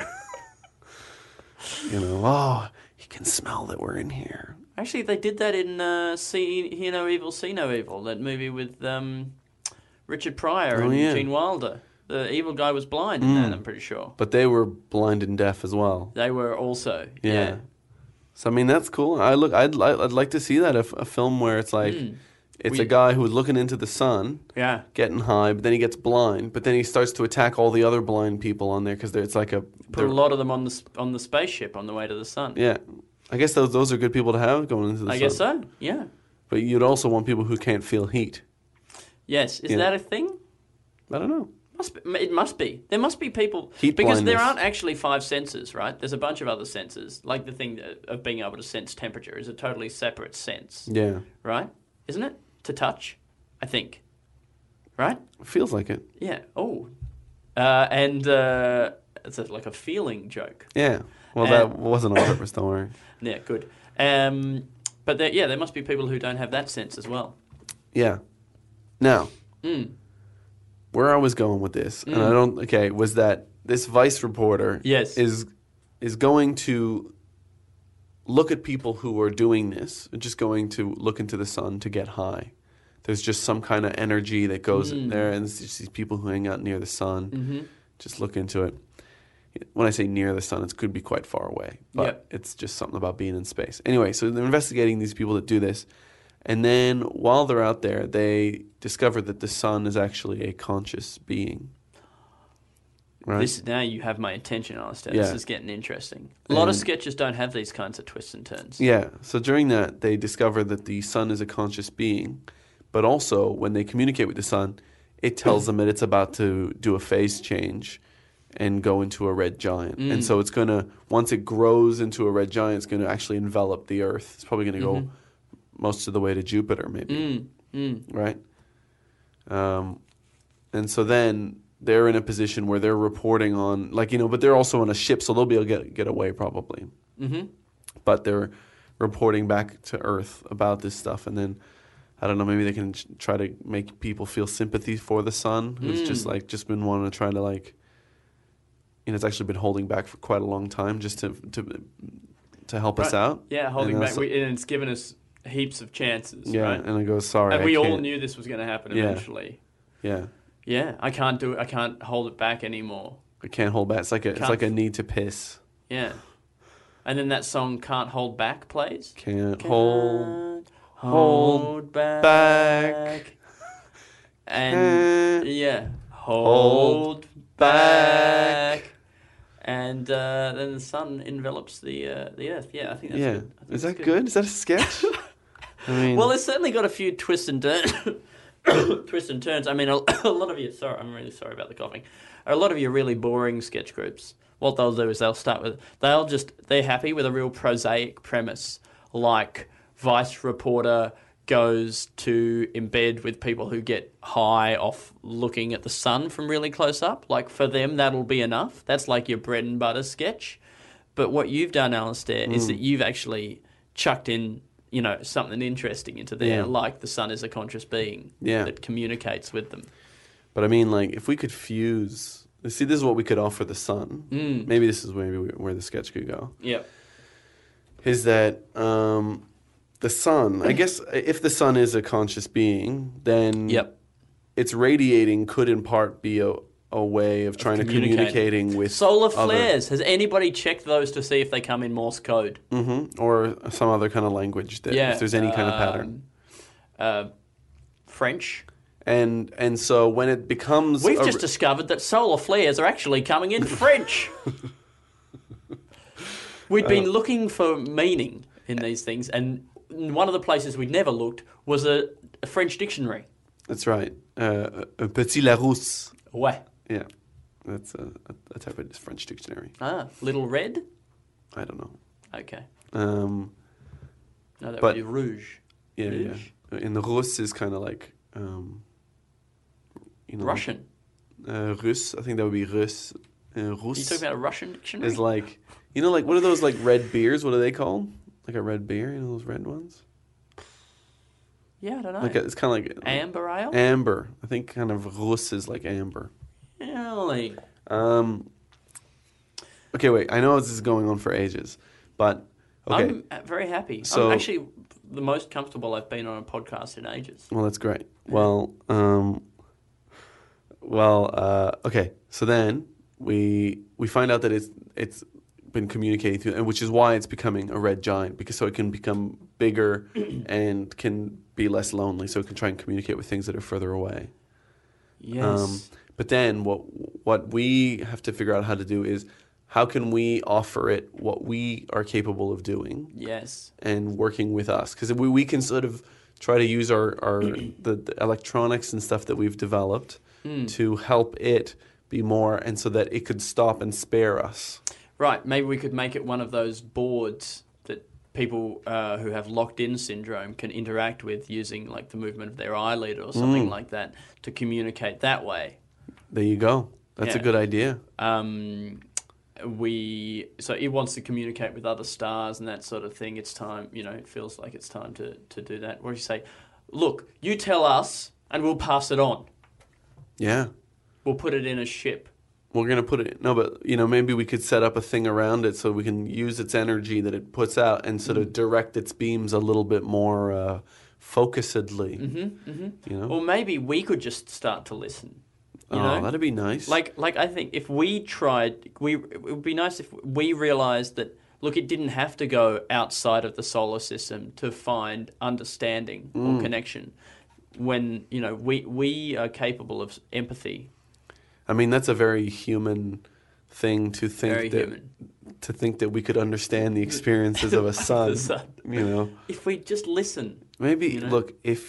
No. He can smell that we're in here. Actually, they did that in Hear No Evil, See No Evil, that movie with Richard Pryor and Gene Wilder. The evil guy was blind in that, I'm pretty sure. But they were blind and deaf as well. They were also, yeah. So I mean, that's cool. I'd like to see that, a film where it's like it's a guy who's looking into the sun, getting high, but then he gets blind, but then he starts to attack all the other blind people on there because it's like put a lot of them on the spaceship on the way to the sun. Yeah, I guess those are good people to have going into the sun. I guess so. Yeah. But you'd also want people who can't feel heat. Yes, is that a thing? I don't know. It must be. There must be people... Heat because blindness. there aren't actually 5 senses, right? There's a bunch of other senses. Like the thing of being able to sense temperature is a totally separate sense. Yeah. Right? Isn't it? to touch, I think. Right? Feels like it. Yeah. Oh. And it's like a feeling joke. Yeah. Well, that wasn't on purpose, don't worry. Yeah, good. But there must be people who don't have that sense as well. Yeah. Now, where I was going with this, and I don't, was that this Vice reporter is going to look at people who are doing this, just going to look into the sun to get high. There's just some kind of energy that goes in there, and it's just these people who hang out near the sun, just look into it. When I say near the sun, it could be quite far away, but it's just something about being in space. Anyway, so they're investigating these people that do this, and then while they're out there, they discover that the sun is actually a conscious being. Right? Now you have my attention, Alistair. This is getting interesting. A lot of sketches don't have these kinds of twists and turns. Yeah, so during that, they discover that the sun is a conscious being, but also when they communicate with the sun, it tells them that it's about to do a phase change and go into a red giant. And so it's going to, once it grows into a red giant, it's going to actually envelop the Earth. It's probably going to go most of the way to Jupiter, maybe. Right? And so then they're in a position where they're reporting on, but they're also on a ship, so they'll be able to get away probably. But they're reporting back to Earth about this stuff, and then, I don't know, maybe they can try to make people feel sympathy for the sun, who's just been wanting to try to it's actually been holding back for quite a long time just to help us out. Yeah, holding back. And it's given us heaps of chances, right? And it goes, sorry, and we all knew this was going to happen eventually. Yeah. Yeah, I can't do it. I can't hold it back anymore. I can't hold back. It's like a need to piss. Yeah. And then that song "Can't Hold Back" plays. Can't hold back. And hold back. And then the sun envelops the earth. Yeah, I think that's good. Is that good? Is that a sketch? I mean, well, it's certainly got a few twists and turns. Twists and turns. I mean, a lot of you. Sorry, I'm really sorry about the coughing. A lot of your really boring sketch groups. What they'll do is they're happy with a real prosaic premise, like Vice reporter goes to embed with people who get high off looking at the sun from really close up. Like, for them, that'll be enough. That's like your bread and butter sketch. But what you've done, Alistair, is that you've actually chucked in, something interesting into there, like the sun is a conscious being that communicates with them. But I mean, if we could fuse... See, this is what we could offer the sun. Maybe this is where the sketch could go. Yep. Is that... the sun, I guess if the sun is a conscious being, then its radiating could in part be a way of trying to communicating with solar flares. Has anybody checked those to see if they come in Morse code? Or some other kind of language that if there's any kind of pattern. French. And so when it becomes... We've just discovered that solar flares are actually coming in French. We'd been looking for meaning in these things, and one of the places we'd never looked was a French dictionary. That's right. Un petit Larousse. Ouais. Yeah. That's a type of French dictionary. Ah, Little Red? I don't know. Okay. No, that would be rouge. Yeah, rouge? yeah. And the Russe is kind of like... Russian? Russe. I think that would be Russe. Russe. You talking about a Russian dictionary? Is like... what are those red beers? What are they called? Like a red beer, those red ones? Yeah, I don't know. It's kind of like... Amber ale? Amber. I think kind of Russe is like amber. Really? Okay, wait. I know this is going on for ages, but... Okay. I'm very happy. So, I'm actually the most comfortable I've been on a podcast in ages. Well, that's great. Well, okay. So then we find out that it's been communicating through, and which is why it's becoming a red giant, because so it can become bigger and can be less lonely, so it can try and communicate with things that are further away. Yes. But then what we have to figure out how to do is how can we offer it what we are capable of doing? Yes. And working with us, because we can sort of try to use our the electronics and stuff that we've developed to help it be more, and so that it could stop and spare us. Right, maybe we could make it one of those boards that people who have locked-in syndrome can interact with using like the movement of their eyelid or something like that to communicate that way. There you go. That's a good idea. So it wants to communicate with other stars and that sort of thing. It's time, it feels like it's time to do that. Where you say, look, you tell us and we'll pass it on. Yeah. We'll put it in a ship. We're going to put it... No, but, maybe we could set up a thing around it so we can use its energy that it puts out and sort of direct its beams a little bit more focusedly. Or maybe we could just start to listen. You know? That'd be nice. Like I think if we tried... it would be nice if we realised that, look, it didn't have to go outside of the solar system to find understanding or connection. When, we are capable of empathy. I mean, that's a very human thing to think to think that we could understand the experiences of a sun. The sun. If we just listen. Maybe look, if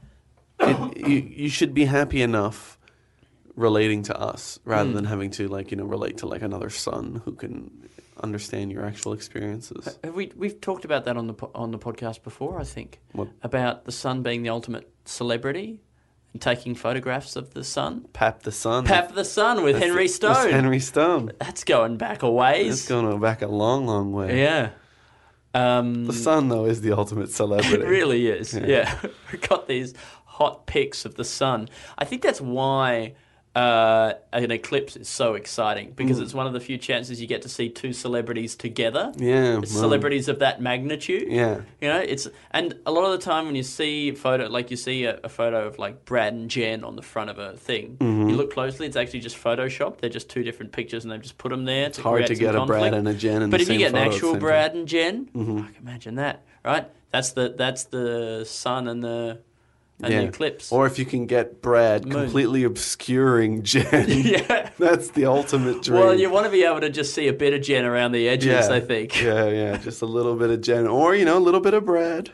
you should be happy enough relating to us rather than having to relate to like another sun who can understand your actual experiences. We've talked about that on the podcast before, I think. What? About the sun being the ultimate celebrity. And taking photographs of the sun. Pap the Sun. Pap the Sun with Henry Stone. With Henry Stone. That's going back a ways. That's going back a long, long way. Yeah. The sun, though, is the ultimate celebrity. It really is. Yeah. We've got these hot pics of the sun. I think that's why an eclipse is so exciting, because it's one of the few chances you get to see two celebrities together. Yeah. Celebrities of that magnitude. Yeah. And a lot of the time when you see a photo, like you see a photo of like Brad and Jen on the front of a thing, you look closely, it's actually just photoshopped. They're just two different pictures and they've just put them there. It's hard to get a Brad and a Jen in the same photo. But if you get an actual Brad and Jen, imagine that, right? That's the sun and the eclipse. Or if you can get Brad completely obscuring Jen. That's the ultimate dream. Well, you want to be able to just see a bit of Jen around the edges, I think. Yeah, just a little bit of Jen. Or, a little bit of Brad.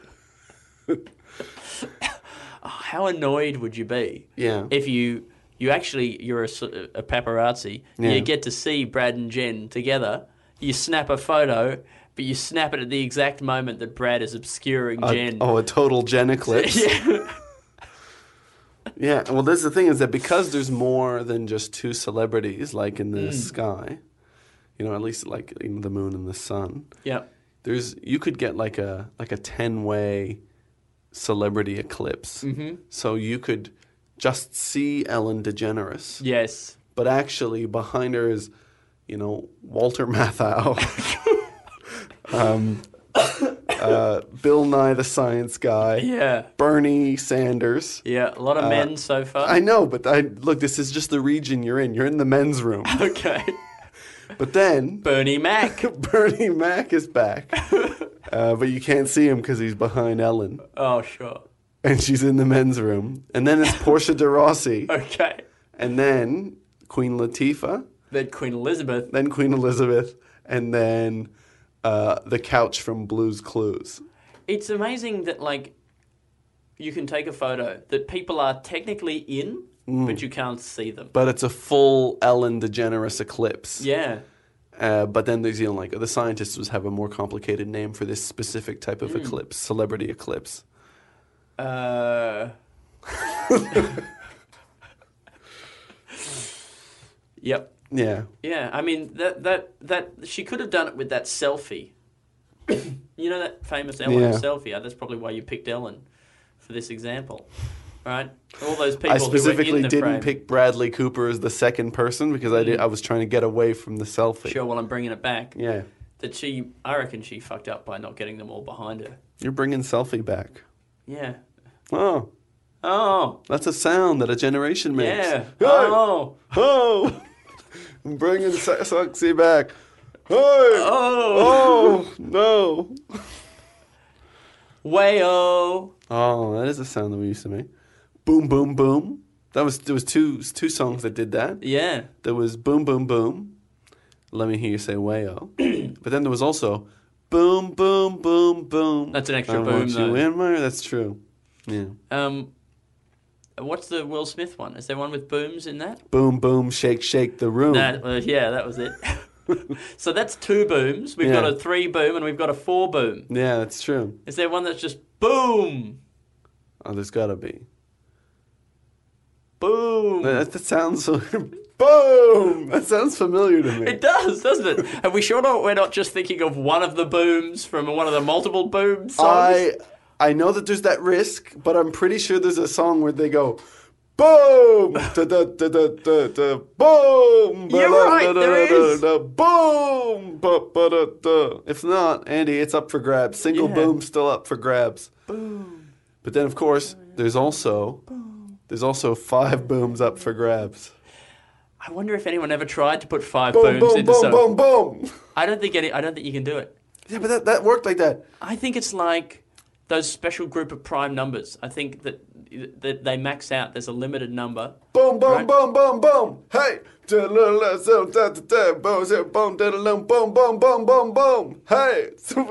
How annoyed would you be if you're a paparazzi, you get to see Brad and Jen together, you snap a photo, but you snap it at the exact moment that Brad is obscuring Jen. A total Jen eclipse. Yeah, well, that's the thing, is that because there's more than just two celebrities, like in the sky, at least like the moon and the sun. Yeah. You could get like a 10-way celebrity eclipse. So you could just see Ellen DeGeneres. Yes. But actually behind her is, Walter Matthau. Bill Nye the Science Guy. Yeah. Bernie Sanders. Yeah, a lot of men so far. I know, but look, this is just the region you're in. You're in the men's room. Okay. But then... Bernie Mac. Bernie Mac is back. But you can't see him because he's behind Ellen. Oh, sure. And she's in the men's room. And then it's Portia de Rossi. Okay. And then Queen Latifah. Then Queen Elizabeth. And then... the couch from Blue's Clues. It's amazing that, you can take a photo that people are technically in, but you can't see them. But it's a full Ellen DeGeneres eclipse. Yeah. But then there's, the scientists have a more complicated name for this specific type of eclipse, celebrity eclipse. Yep. Yeah. Yeah, I mean, that she could have done it with that selfie. That famous Ellen selfie? That's probably why you picked Ellen for this example, right? All those people I specifically who were in the didn't frame. pick Bradley Cooper as the second person because I was trying to get away from the selfie. Sure, well, I'm bringing it back. Yeah. I reckon she fucked up by not getting them all behind her. You're bringing selfie back. Yeah. Oh. That's a sound that a generation makes. Yeah. Hey. Oh. I'm bringing sexy back. Hey! Oh! No! Wayo! Oh, that is a sound that we used to make. Boom, boom, boom. There was two songs that did that. Yeah. There was boom, boom, boom. Let me hear you say wayo. But then there was also boom, boom, boom, boom. That's an extra I boom, want though. you in my... That's true. Yeah. What's the Will Smith one? Is there one with booms in that? Boom, boom, shake, shake the room. Yeah, that was it. So that's 2 booms. We've Yeah. got a 3 boom and we've got a 4 boom. Yeah, that's true. Is there one that's just boom, Oh, there's got to be. boom? That sounds so... Boom! That sounds familiar to me. It does, doesn't it? Are we sure we're not just thinking of one of the booms from one of the multiple boom songs? I know that there's that risk, but I'm pretty sure there's a song where they go... Boom! Da, da, da, da, da, da, boom! You're right, there is. Boom! Ba, ba, da, da. If not, Andy, it's up for grabs. Single Yeah. boom still up for grabs. Boom. But then, of course, there's also 5 booms up for grabs. I wonder if anyone ever tried to put 5 Boom, booms boom, into boom, something. boom, boom. I don't think you can do it. Yeah, but that worked like that. I think it's like those special group of prime numbers. I think that they max out. There's a limited number. Boom, boom, Right. boom, boom, boom. Hey. Boom, boom, boom, boom, boom, boom, boom. Hey.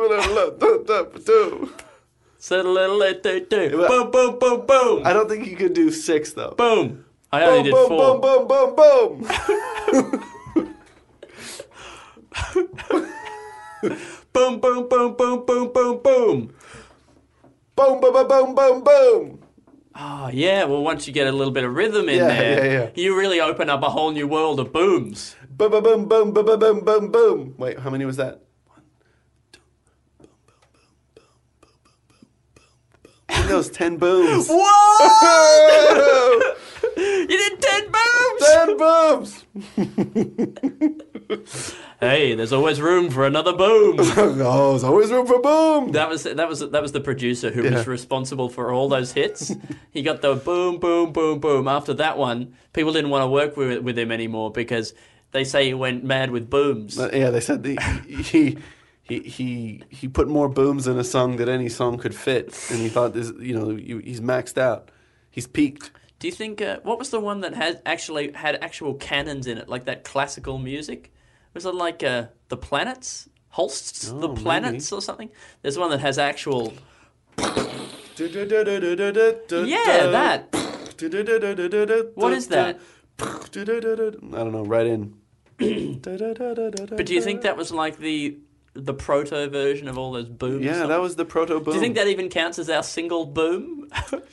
Boom, boom, boom, boom. I don't think you could do 6 though. Boom. I only Boom, did boom, 4. boom, boom, boom, Boom, boom, boom, boom, boom, boom, boom. boom, boom, boom, boom, boom, boom. Oh, yeah. Well, once you get a little bit of rhythm in Yeah, there, yeah. you really open up a whole new world of booms. Boom, boom, boom, boom, boom, boom, boom, boom, boom. Wait, how many was that? 1, 2, boom, boom, boom, boom, boom, boom, boom, boom. I think that was 10 booms. What? You did 10 booms! 10 booms! Hey, there's always room for another boom. Oh, there's always room for boom. That was the producer who was responsible for all those hits. He got the boom, boom, boom, boom. After that one, people didn't want to work with him anymore because they say he went mad with booms. Yeah, they said he put more booms in a song than any song could fit, and he thought this, he's maxed out, he's peaked. Do you think what was the one that had actual cannons in it, like that classical music? Was it like the planets? Holst's the planets or something? There's one that has actual. Yeah, that. What is that? I don't know. Right in. But do you think that was like the proto version of all those booms? Yeah, that was the proto boom. Do you think that even counts as our single boom?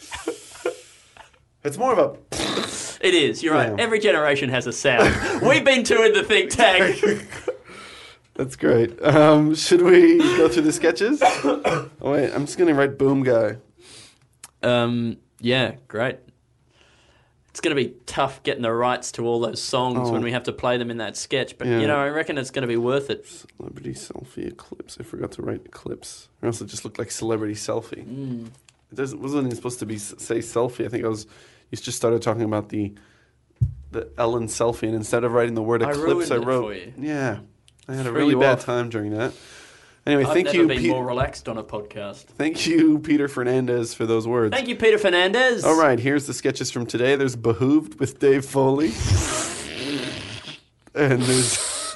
It's more of a... It is, you're right. Yeah. Every generation has a sound. We've been to in the think tank. That's great. Should we go through the sketches? Oh, wait, I'm just going to write boom guy. Yeah, great. It's going to be tough getting the rights to all those songs when we have to play them in that sketch. But, I reckon it's going to be worth it. Celebrity selfie eclipse. I forgot to write eclipse. Or else it just looked like celebrity selfie. It wasn't even supposed to say selfie. I think you just started talking about the Ellen selfie, and instead of writing the word eclipse, I wrote... for you. Yeah. I had a Threw really you bad off. time during that. Anyway, I've thank never you, been more relaxed on a podcast. Thank you, Peter Fernandez, for those words. Thank you, Peter Fernandez. All right, here's the sketches from today. There's Behooved with Dave Foley. And there's...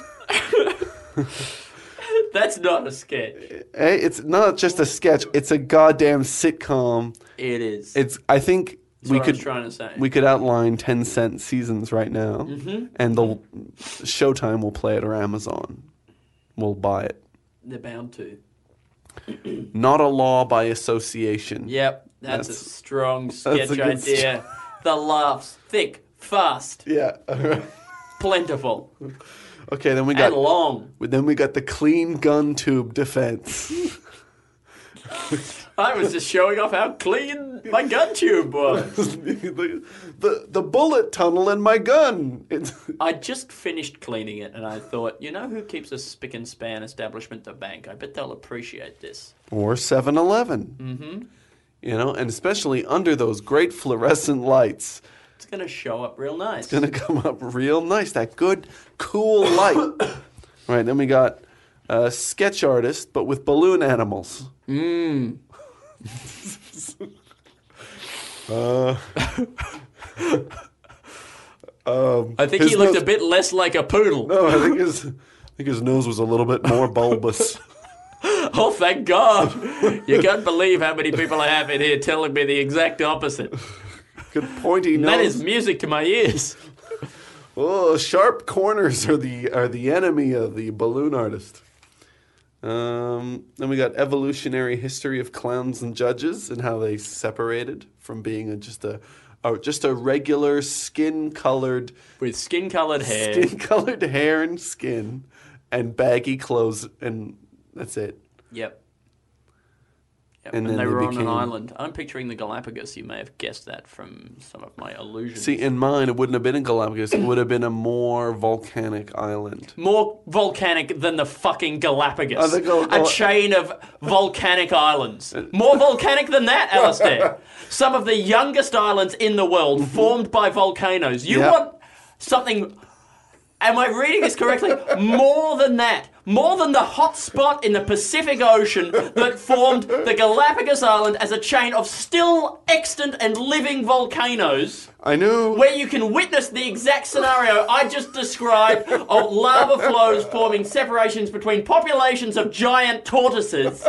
That's not a sketch. Hey, it's not just a sketch. It's a goddamn sitcom. It is. I think That's what I was trying to say. We could outline 10-cent seasons right now, and the Showtime will play it or Amazon will buy it. They're bound to. Not a law by association. Yep, that's a strong sketch a good idea. The laughs, thick, fast, Yeah. plentiful, Okay, then we and got long. the clean gun tube defense. I was just showing off how clean my gun tube was. the bullet tunnel in my gun. I just finished cleaning it, and I thought, who keeps a spick and span establishment to bank? I bet they'll appreciate this. Or 7-Eleven. And especially under those great fluorescent lights. It's going to show up real nice. It's going to come up real nice. That good, cool light. All right, then we got sketch artist, but with balloon animals. I think he looked a bit less like a poodle. No, I think his nose was a little bit more bulbous. Oh, thank God. You can't believe how many people I have in here telling me the exact opposite. Good pointy nose. That is music to my ears. Oh, sharp corners are the enemy of the balloon artist. Then we got evolutionary history of clowns and judges and how they separated from being just a regular skin-colored with skin-colored hair and skin and baggy clothes, and that's it. Yep. And then they they were on became- an island. I'm picturing the Galapagos. You may have guessed that from some of my illusions. See, in mine, it wouldn't have been in Galapagos. It would have been a more volcanic island. More volcanic than the fucking Galapagos. Oh, a chain of volcanic islands. More volcanic than that, Alistair. Some of the youngest islands in the world formed by volcanoes. You want something... Am I reading this correctly? More than that. More than the hot spot in the Pacific Ocean that formed the Galapagos Island as a chain of still extant and living volcanoes. I knew. Where you can witness the exact scenario I just described of lava flows forming separations between populations of giant tortoises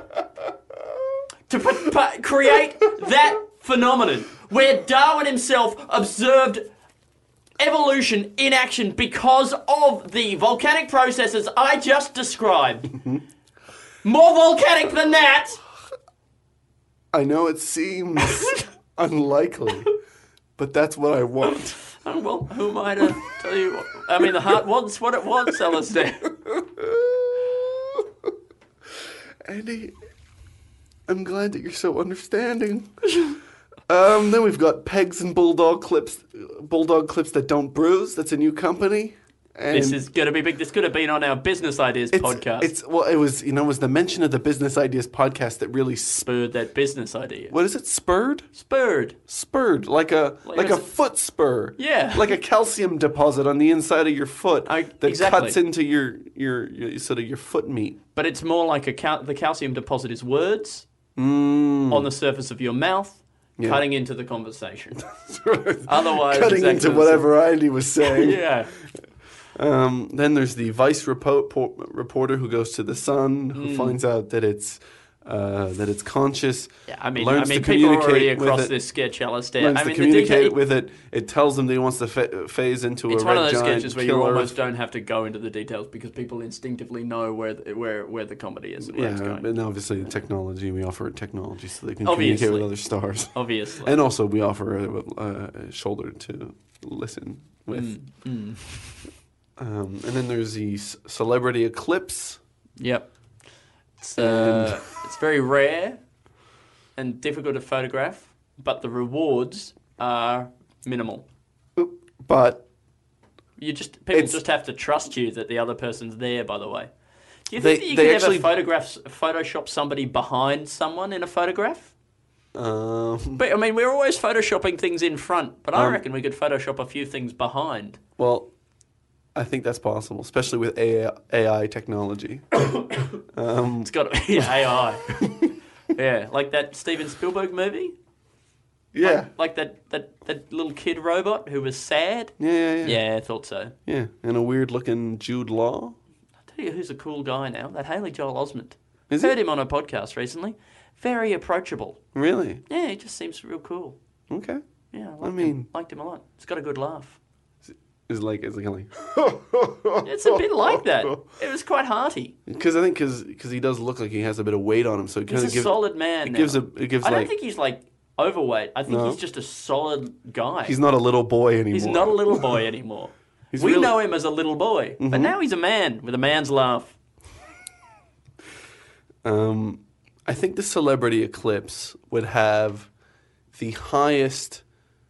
to create that phenomenon where Darwin himself observed evolution in action because of the volcanic processes I just described. More volcanic than that. I know it seems unlikely, but that's what I want. Oh, well, who am I to tell you what? I mean, the heart wants what it wants, Alistair. Andy, I'm glad that you're so understanding. Then we've got pegs and bulldog clips that don't bruise. That's a new company. And this is going to be big. This could have been on our Business Ideas podcast. It was the mention of the Business Ideas podcast that really spurred that business idea. What is it? Spurred, like a foot spur. Yeah, like a calcium deposit on the inside of your foot that cuts into your sort of your foot meat. But it's more like the calcium deposit is words on the surface of your mouth. Yeah. Cutting into the conversation. Otherwise, cutting into whatever Andy was saying. Yeah. Then there's the Vice reporter who goes to the Sun, who finds out that it's conscious. Yeah, I mean, learns to people are already communicate with across it, this sketch, Alistair. learns I to mean, communicate with it. It tells him that he wants to phase into it's a one red of those giant sketches where you killer. almost don't have to go into the details because people instinctively know where the comedy is and where it's going. And obviously technology. We offer technology so they can Obviously. communicate with other stars. Obviously. And also we offer a shoulder to listen with. And then there's the celebrity eclipse. Yep. It's very rare and difficult to photograph, but the rewards are minimal. But people just have to trust you that the other person's there, by the way. Do you think that you could ever Photoshop somebody behind someone in a photograph? But I mean, we're always Photoshopping things in front, but I reckon we could Photoshop a few things behind. Well, I think that's possible, especially with AI technology. It's got to be AI. Yeah, like that Steven Spielberg movie. Yeah. Like that little kid robot who was sad. Yeah. Yeah, I thought so. Yeah, and a weird-looking Jude Law. I'll tell you who's a cool guy now. That Haley Joel Osment. Is Heard he? him on a podcast recently. Very approachable. Really? Yeah, he just seems real cool. Okay. Yeah, liked him a lot. It's got a good laugh. It's like It's a bit like that. It was quite hearty. Because I think because he does look like he has a bit of weight on him, so it kind He's of a gives solid man. It now. gives I don't think he's like overweight. I think No. he's just a solid guy. He's not a little boy anymore. He's not a little boy anymore. He's we really- know him as a little boy, but now he's a man with a man's laugh. I think the celebrity eclipse would have the highest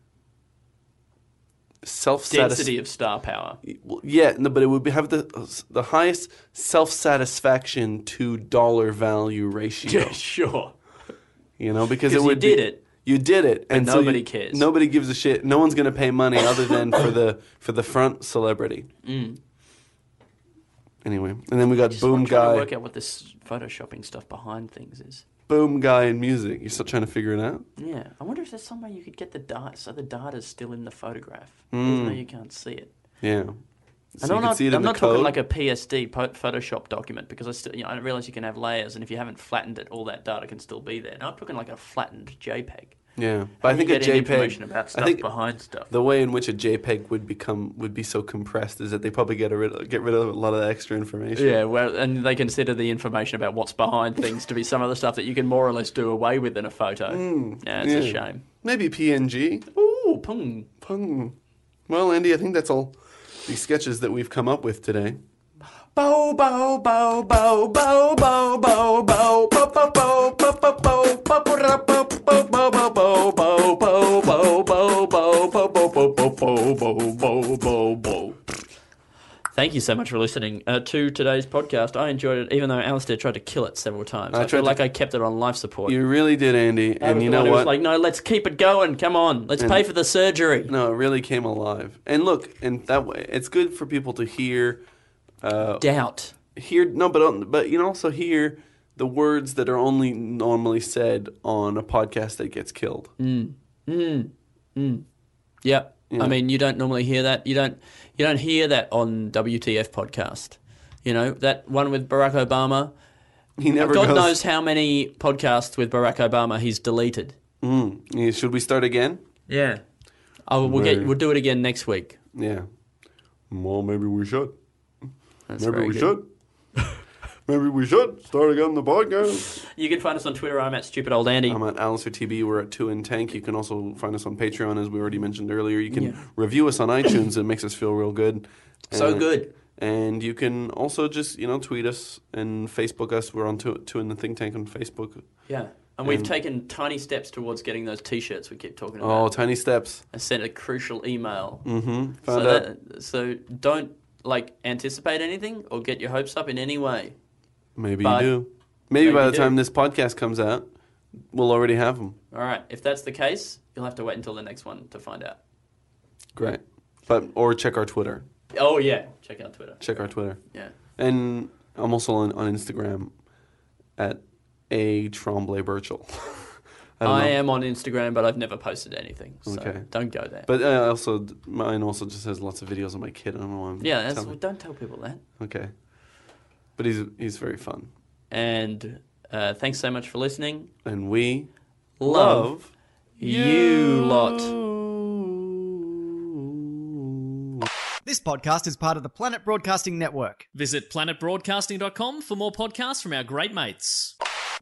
Density of star power. Yeah, no, but it would have the highest self-satisfaction to dollar value ratio. Yeah, sure. You know, because 'Cause it would you did it. You did it, But and nobody cares. Nobody gives a shit. No one's going to pay money other than for the front celebrity. Anyway, and then we got Boom I'm trying to Guy. work out what this photoshopping stuff behind things is. Boom Guy in music. You're still trying to figure it out? Yeah, I wonder if there's some way you could get the data so the data's still in the photograph, even though you can't see it. Yeah. And So you can see it in I'm the not talking code? like a PSD Photoshop document because I realize you can have layers, and if you haven't flattened it, all that data can still be there. No, I'm talking like a flattened JPEG. Yeah, but I think a getting JPEG. information about stuff behind stuff. The way in which a JPEG would be so compressed is that they probably get rid of a lot of extra information. Yeah, well, and they consider the information about what's behind things to be some of the stuff that you can more or less do away with in a photo. Yeah, it's a shame. Maybe PNG. Ooh, pung. Well, Andy, I think that's all the sketches that we've come up with today. Bow, bow, bow, bow, bow, bow, bow, bow, bow, bow, bow, bow, bow, bow, Thank you so much for listening to today's podcast. I enjoyed it, even though Alistair tried to kill it several times. I feel like I kept it on life support. You really did, Andy. And you know what? Was like, no, let's keep it going. Come on, let's pay for the surgery. No, it really came alive. And look, in that way, it's good for people to hear doubt. But you can also hear the words that are only normally said on a podcast that gets killed. Yeah. I mean, you don't normally hear that. You don't hear that on WTF podcast. You know, that one with Barack Obama. He never God knows how many podcasts with Barack Obama he's deleted. Should we start again? Yeah. We'll do it again next week. Yeah. Well, maybe we should. Maybe we should. Maybe we should start again the podcast. You can find us on Twitter. I'm at Stupid Old Andy. I'm at Alistair TB. We're at 2 in Tank. You can also find us on Patreon, as we already mentioned earlier. You can review us on iTunes. It makes us feel real good. So good. And you can also just, tweet us and Facebook us. We're on 2 in the Think Tank on Facebook. Yeah. And we've taken tiny steps towards getting those T-shirts we keep talking about. Oh, tiny steps. I sent a crucial email. Mm-hmm. So don't, anticipate anything or get your hopes up in any way. Maybe you do. Maybe by the time this podcast comes out, we'll already have them. All right. If that's the case, you'll have to wait until the next one to find out. Great. Or check our Twitter. Oh, yeah. Check out Twitter. Check our Twitter. Yeah. And I'm also on Instagram at A. Tremblay Birchall. I am on Instagram, but I've never posted anything. So don't go there. But mine also just has lots of videos of my kid. I don't know why don't tell people that. Okay. But he's very fun. And thanks so much for listening. And we love you lot. This podcast is part of the Planet Broadcasting Network. Visit planetbroadcasting.com for more podcasts from our great mates.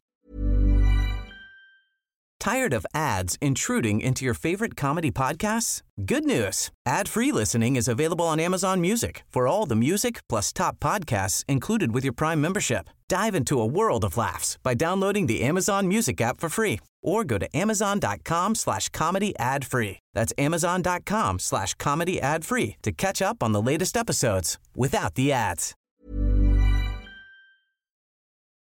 Tired of ads intruding into your favorite comedy podcasts? Good news. Ad-free listening is available on Amazon Music for all the music plus top podcasts included with your Prime membership. Dive into a world of laughs by downloading the Amazon Music app for free or go to amazon.com/comedy ad-free. That's amazon.com/comedy ad-free to catch up on the latest episodes without the ads.